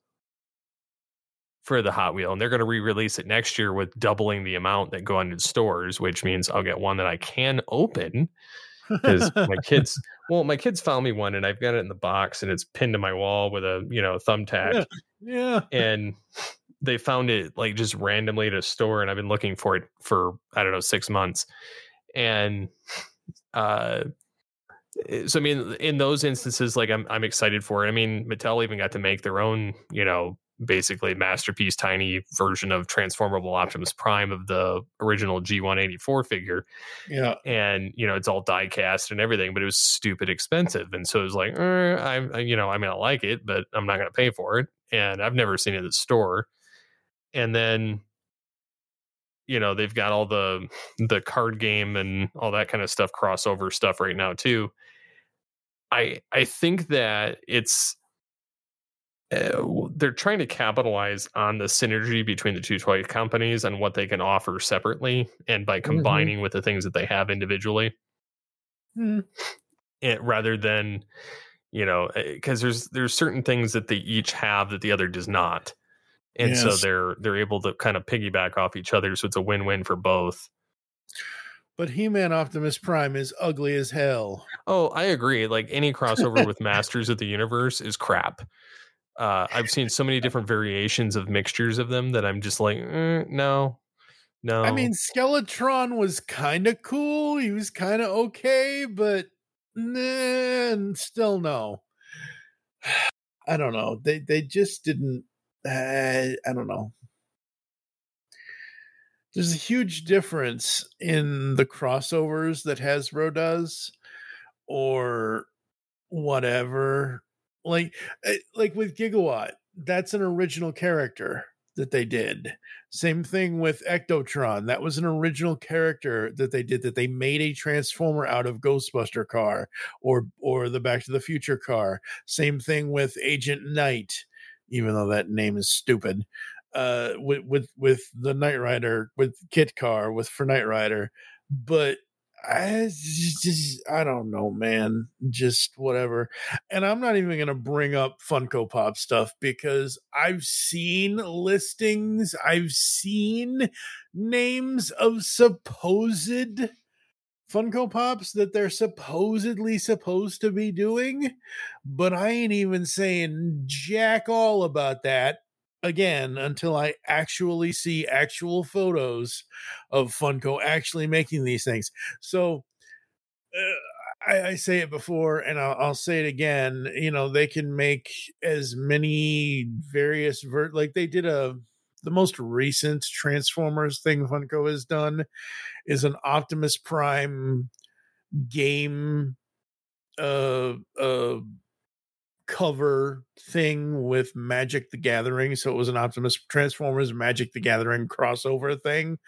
for the Hot Wheel, and they're going to re-release it next year with doubling the amount that go into stores, which means I'll get one that I can open because my kids, well, my kids found me one, and I've got it in the box, and it's pinned to my wall with a, you know, thumbtack. Yeah. yeah. And they found it like just randomly at a store, and I've been looking for it for, I don't know, six months. And uh so I mean, in those instances, like I'm I'm excited for it. I mean, Mattel even got to make their own, you know, basically masterpiece tiny version of Transformable Optimus Prime of the original G one eighty-four figure. Yeah. And, you know, it's all die cast and everything, but it was stupid expensive. And so it was like, eh, I'm, you know, I mean, I like it, but I'm not going to pay for it. And I've never seen it at the store. And then, you know, they've got all the the card game and all that kind of stuff, crossover stuff right now too. I I think that it's uh, they're trying to capitalize on the synergy between the two toy companies and what they can offer separately, and by combining mm-hmm. with the things that they have individually, mm. it, rather than, you know, because there's there's certain things that they each have that the other does not. And yes. so they're they're able to kind of piggyback off each other, so it's a win-win for both. But He-Man Optimus Prime is ugly as hell. Oh, I agree. Like any crossover with Masters of the Universe is crap. Uh, I've seen so many different variations of mixtures of them that I'm just like, eh, no, no. I mean, Skeletron was kind of cool. He was kind of okay, but nah, still no. I don't know. They they just didn't. Uh, I don't know. There's a huge difference in the crossovers that Hasbro does, or whatever. Like, like with Gigawatt, that's an original character that they did. Same thing with Ectotron. That was an original character that they did, that they made a Transformer out of Ghostbuster car or or the Back to the Future car. Same thing with Agent Knight, even though that name is stupid. Uh, with with with the Knight Rider, with Kit Car, with for Knight Rider, but I just I don't know, man. Just whatever. And I'm not even gonna bring up Funko Pop stuff because I've seen listings, I've seen names of supposed Funko Pops that they're supposedly supposed to be doing, but I ain't even saying jack all about that again until I actually see actual photos of Funko actually making these things. So uh, I, I say it before and I'll, I'll say it again. You know, they can make as many various ver- like they did a the most recent Transformers thing Funko has done is an Optimus Prime game uh uh cover thing with Magic the Gathering. So it was an Optimus Transformers Magic the Gathering crossover thing.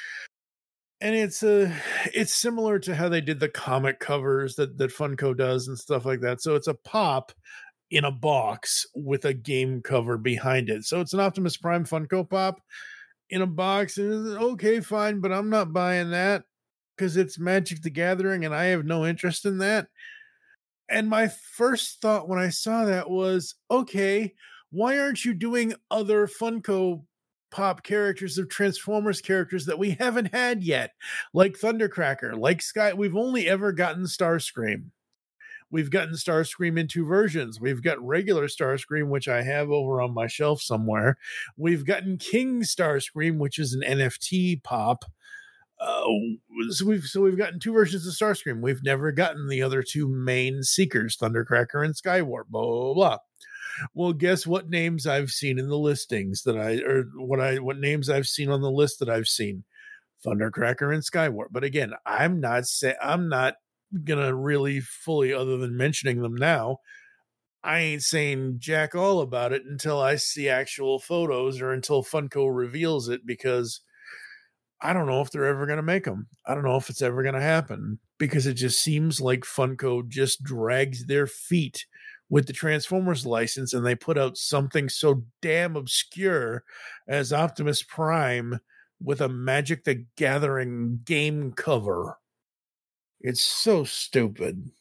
And it's a it's similar to how they did the comic covers that, that Funko does and stuff like that. So it's a pop in a box with a game cover behind it. So it's an Optimus Prime Funko Pop in a box, and okay, fine, but I'm not buying that because it's Magic the Gathering and I have no interest in that. And my first thought when I saw that was, okay, why aren't you doing other Funko Pop characters of Transformers characters that we haven't had yet? Like Thundercracker, like Sky. We've only ever gotten Starscream. We've gotten Starscream in two versions. We've got regular Starscream, which I have over on my shelf somewhere. We've gotten King Starscream, which is an N F T pop. Uh, so we've so we've gotten two versions of Starscream. We've never gotten the other two main Seekers, Thundercracker and Skywarp. Blah blah blah. Well, guess what names I've seen in the listings that I or what I what names I've seen on the list that I've seen, Thundercracker and Skywarp. But again, I'm not say I'm not gonna really fully, other than mentioning them now. I ain't saying jack all about it until I see actual photos or until Funko reveals it, because I don't know if they're ever going to make them. I don't know if it's ever going to happen because it just seems like Funko just drags their feet with the Transformers license, and they put out something so damn obscure as Optimus Prime with a Magic the Gathering game cover. It's so stupid.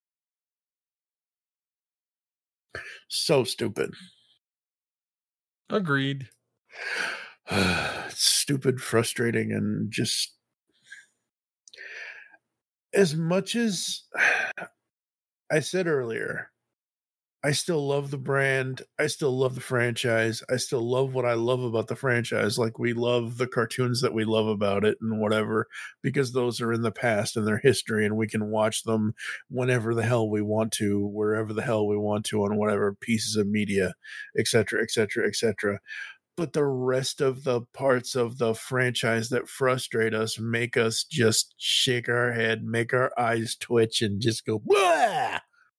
So stupid. Agreed. It's stupid, frustrating, and just as much as I said earlier, I still love the brand. I still love the franchise. I still love what I love about the franchise. Like, we love the cartoons that we love about it and whatever, because those are in the past and their history, and we can watch them whenever the hell we want to, wherever the hell we want to, on whatever pieces of media, et cetera, et cetera, et cetera. But the rest of the parts of the franchise that frustrate us make us just shake our head, make our eyes twitch, and just go, blah!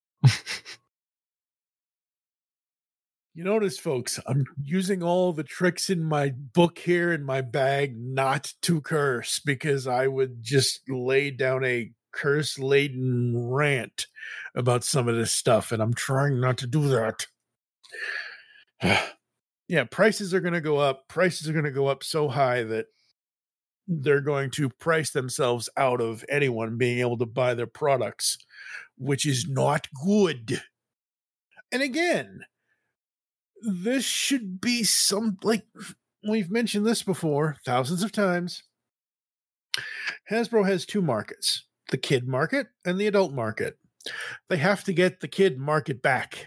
You notice, folks, I'm using all the tricks in my book here in my bag not to curse, because I would just lay down a curse-laden rant about some of this stuff, and I'm trying not to do that. Yeah, prices are going to go up. Prices are going to go up so high that they're going to price themselves out of anyone being able to buy their products, which is not good. And again, this should be some, like, we've mentioned this before thousands of times. Hasbro has two markets, the kid market and the adult market. They have to get the kid market back.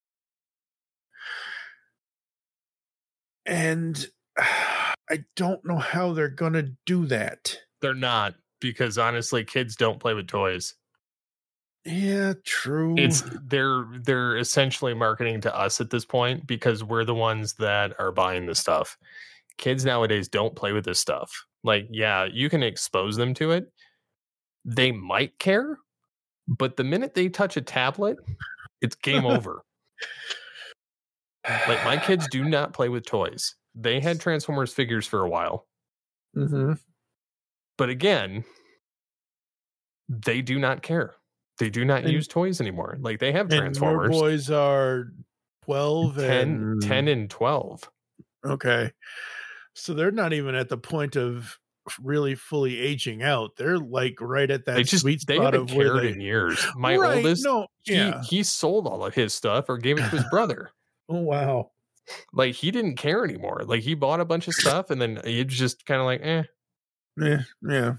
And I don't know how they're going to do that. They're not, because honestly, kids don't play with toys. Yeah, true. It's they're they're essentially marketing to us at this point, because we're the ones that are buying the stuff. Kids nowadays don't play with this stuff. Like, yeah, you can expose them to it. They might care, but the minute they touch a tablet, it's game over. Like, my kids do not play with toys. They had Transformers figures for a while. Mm-hmm. But again, they do not care. They do not and, use toys anymore. Like, they have and Transformers. Your boys are twelve ten, and ten and twelve. Okay. So they're not even at the point of really fully aging out. They're like right at that they just, sweet they spot haven't of where cared they in years. My right, oldest, no, he, yeah. he sold all of his stuff or gave it to his brother. Oh, wow. Like, he didn't care anymore. Like, he bought a bunch of stuff and then he just kind of like, eh. Yeah, yeah.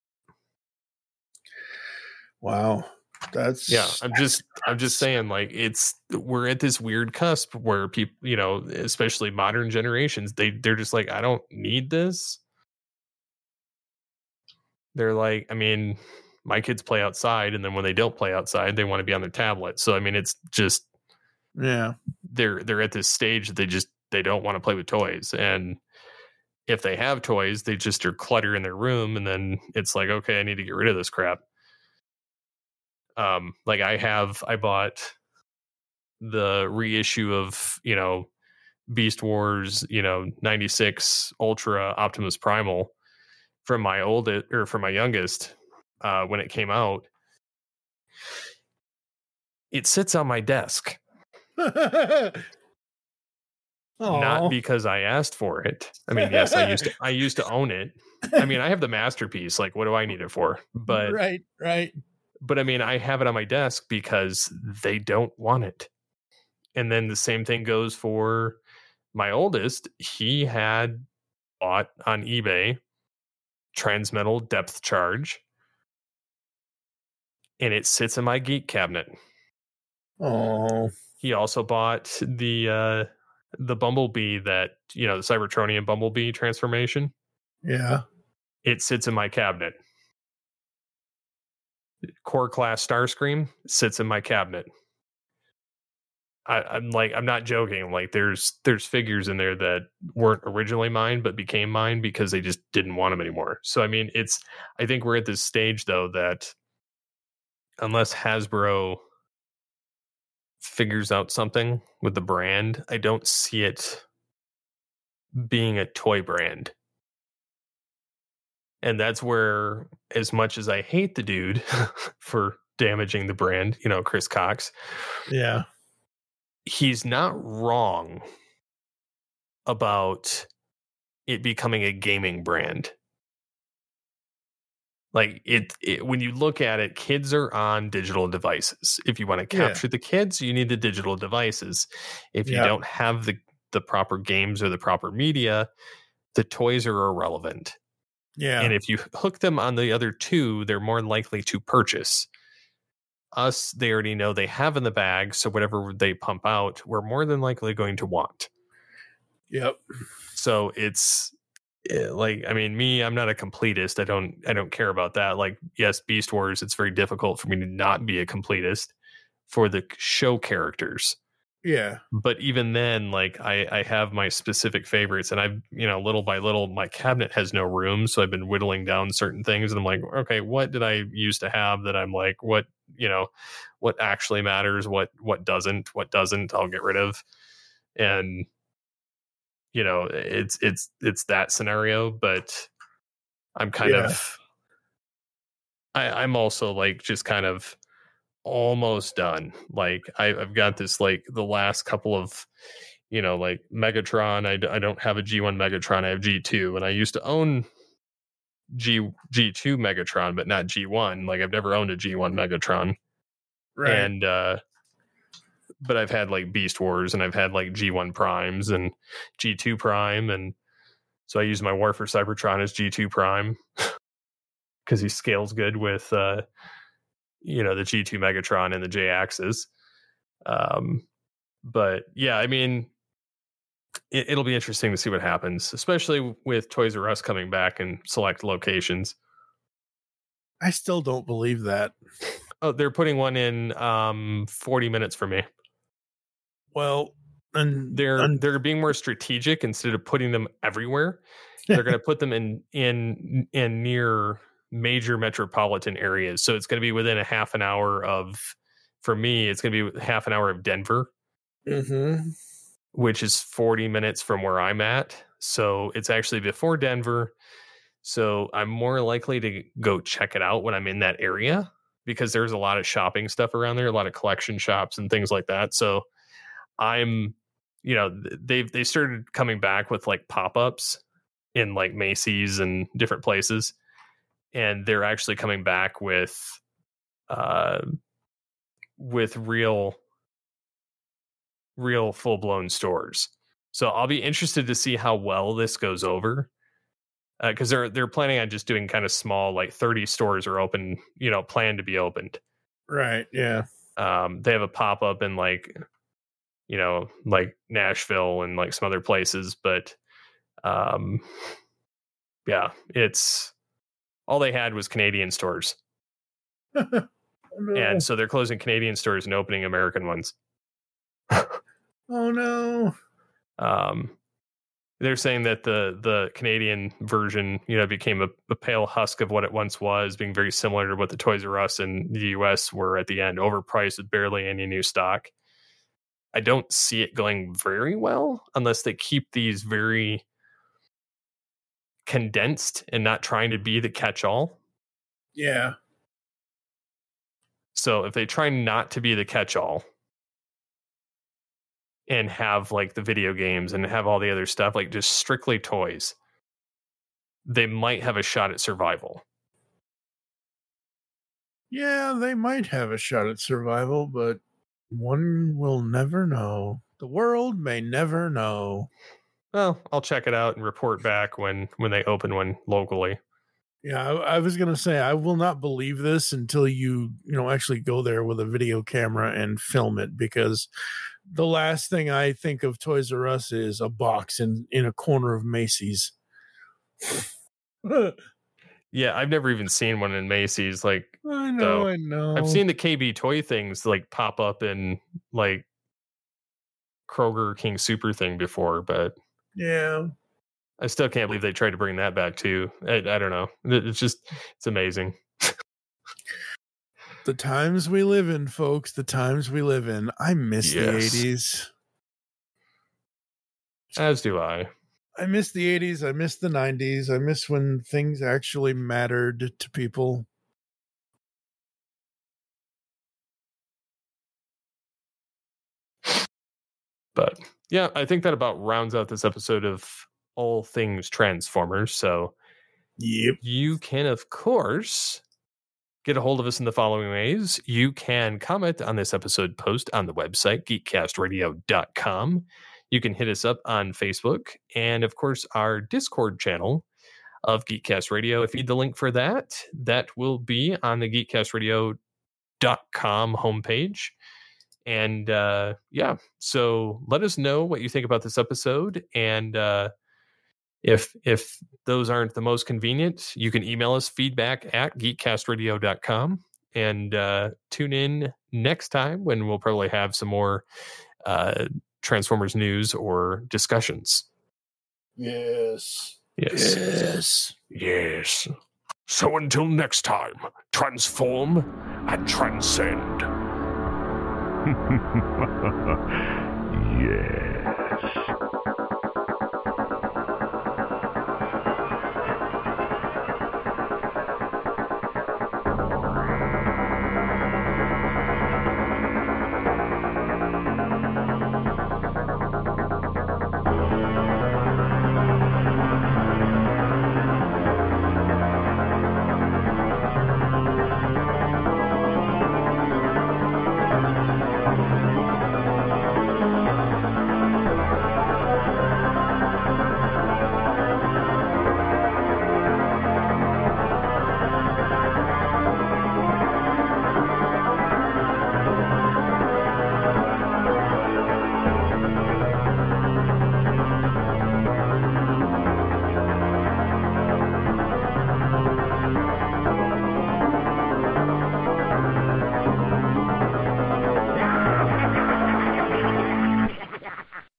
Wow. That's yeah. I'm just, I'm just saying, like, it's, we're at this weird cusp where people, you know, especially modern generations, they, they're just like, I don't need this. They're like, I mean, my kids play outside, and then when they don't play outside, they want to be on their tablet. So, I mean, it's just, yeah, they're, they're at this stage that they just, they don't want to play with toys. And if they have toys, they just are clutter in their room. And then it's like, okay, I need to get rid of this crap. Um, like I have, I bought the reissue of, you know, Beast Wars, you know, ninety-six Ultra Optimus Primal from my oldest, or from my youngest, uh, when it came out. It sits on my desk. Not because I asked for it. I mean, yes, I used to, I used to own it. I mean, I have the masterpiece. Like, what do I need it for? But right, right. But I mean, I have it on my desk because they don't want it. And then the same thing goes for my oldest. He had bought on eBay Transmetal Depth Charge, and it sits in my geek cabinet. Oh. He also bought the uh, the Bumblebee, that, you know, the Cybertronian Bumblebee transformation. Yeah. It sits in my cabinet. Core Class Starscream sits in my cabinet. I, I'm like, I'm not joking. Like, there's there's figures in there that weren't originally mine, but became mine because they just didn't want them anymore. So, I mean, it's, I think we're at this stage, though, that unless Hasbro figures out something with the brand, I don't see it being a toy brand. And that's where, as much as I hate the dude for damaging the brand, you know, Chris Cox, Yeah. he's not wrong about it becoming a gaming brand. Like it, it when you look at it, kids are on digital devices. If you want to capture Yeah. the kids, you need the digital devices. If you Yeah. don't have the the proper games or the proper media, the toys are irrelevant. Yeah. And if you hook them on the other two, they're more likely to purchase. Us, they already know they have in the bag, so whatever they pump out, we're more than likely going to want. Yep. So it's eh, like, I mean, me, I'm not a completist. I don't, I don't care about that. Like, yes, Beast Wars, it's very difficult for me to not be a completist for the show characters. Yeah. But even then, like I, I have my specific favorites, and I've, you know, little by little, my cabinet has no room, so I've been whittling down certain things, and I'm like, okay, what did I used to have that I'm like, what, you know, what actually matters, what what doesn't, what doesn't, I'll get rid of, and you know, it's it's it's that scenario. But I'm kind Yeah. of, I, I'm also like just kind of almost done. Like I, I've got this, like the last couple of, you know, like Megatron. I, d- I don't have a G one Megatron. I have G two, and I used to own G G2 Megatron, but not G one. Like I've never owned a G one Megatron. Right. And uh but I've had like Beast Wars, and I've had like G one Primes and G two Prime, and so I use my War for Cybertron as G two Prime because he scales good with uh you know, the G two Megatron and the J-Axis. Um, but yeah, I mean, it, it'll be interesting to see what happens, especially with Toys R Us coming back in select locations. I still don't believe that. Oh, they're putting one in um, forty minutes for me. Well, and They're and they're being more strategic. Instead of putting them everywhere, they're going to put them in in in near major metropolitan areas. So it's going to be within a half an hour of, for me, it's going to be half an hour of Denver, mm-hmm. which is forty minutes from where I'm at. So it's actually before Denver. So I'm more likely to go check it out when I'm in that area, because there's a lot of shopping stuff around there, a lot of collection shops and things like that. So I'm, you know, they've, they started coming back with like pop-ups in like Macy's and different places. And they're actually coming back with, uh, with real, real full-blown stores. So I'll be interested to see how well this goes over, because uh, they're they're planning on just doing kind of small, like thirty stores are open, you know, plan to be opened. Right. Yeah. Um, they have a pop up in like, you know, like Nashville and like some other places, but um, yeah, it's all they had was Canadian stores. Oh, no. And so they're closing Canadian stores and opening American ones. Oh no. Um, they're saying that the the Canadian version, you know, became a, a pale husk of what it once was, being very similar to what the Toys R Us in the U S were at the end, overpriced with barely any new stock. I don't see it going very well unless they keep these very condensed and not trying to be the catch-all. Yeah. So if they try not to be the catch-all and have like the video games and have all the other stuff, like just strictly toys, they might have a shot at survival. Yeah, they might have a shot at survival, but one will never know. The world may never know. Well, I'll check it out and report back when when they open one locally. Yeah, I, I was gonna say I will not believe this until you, you know, actually go there with a video camera and film it, because the last thing I think of Toys R Us is a box in in a corner of Macy's. Yeah, I've never even seen one in Macy's. Like, I know, so I know. I've seen the K B toy things like pop up in like Kroger King Super thing before, but Yeah. I still can't believe they tried to bring that back too. I, I don't know. It's just, it's amazing. The times we live in, folks, the times we live in. I miss the Yes. eighties. As do I. I miss the eighties. I miss the nineties. I miss when things actually mattered to people. But yeah, I think that about rounds out this episode of All Things Transformers. So Yep. you can, of course, get a hold of us in the following ways. You can comment on this episode post on the website, geekcast radio dot com. You can hit us up on Facebook and, of course, our Discord channel of Geekcast Radio. If you need the link for that, that will be on the geekcast radio dot com homepage. And uh, yeah, so let us know what you think about this episode. And uh, if if those aren't the most convenient, you can email us feedback at geekcast radio dot com. And uh, tune in next time when we'll probably have some more uh, Transformers news or discussions. Yes. Yes. Yes. Yes. So until next time, transform and transcend. Yeah.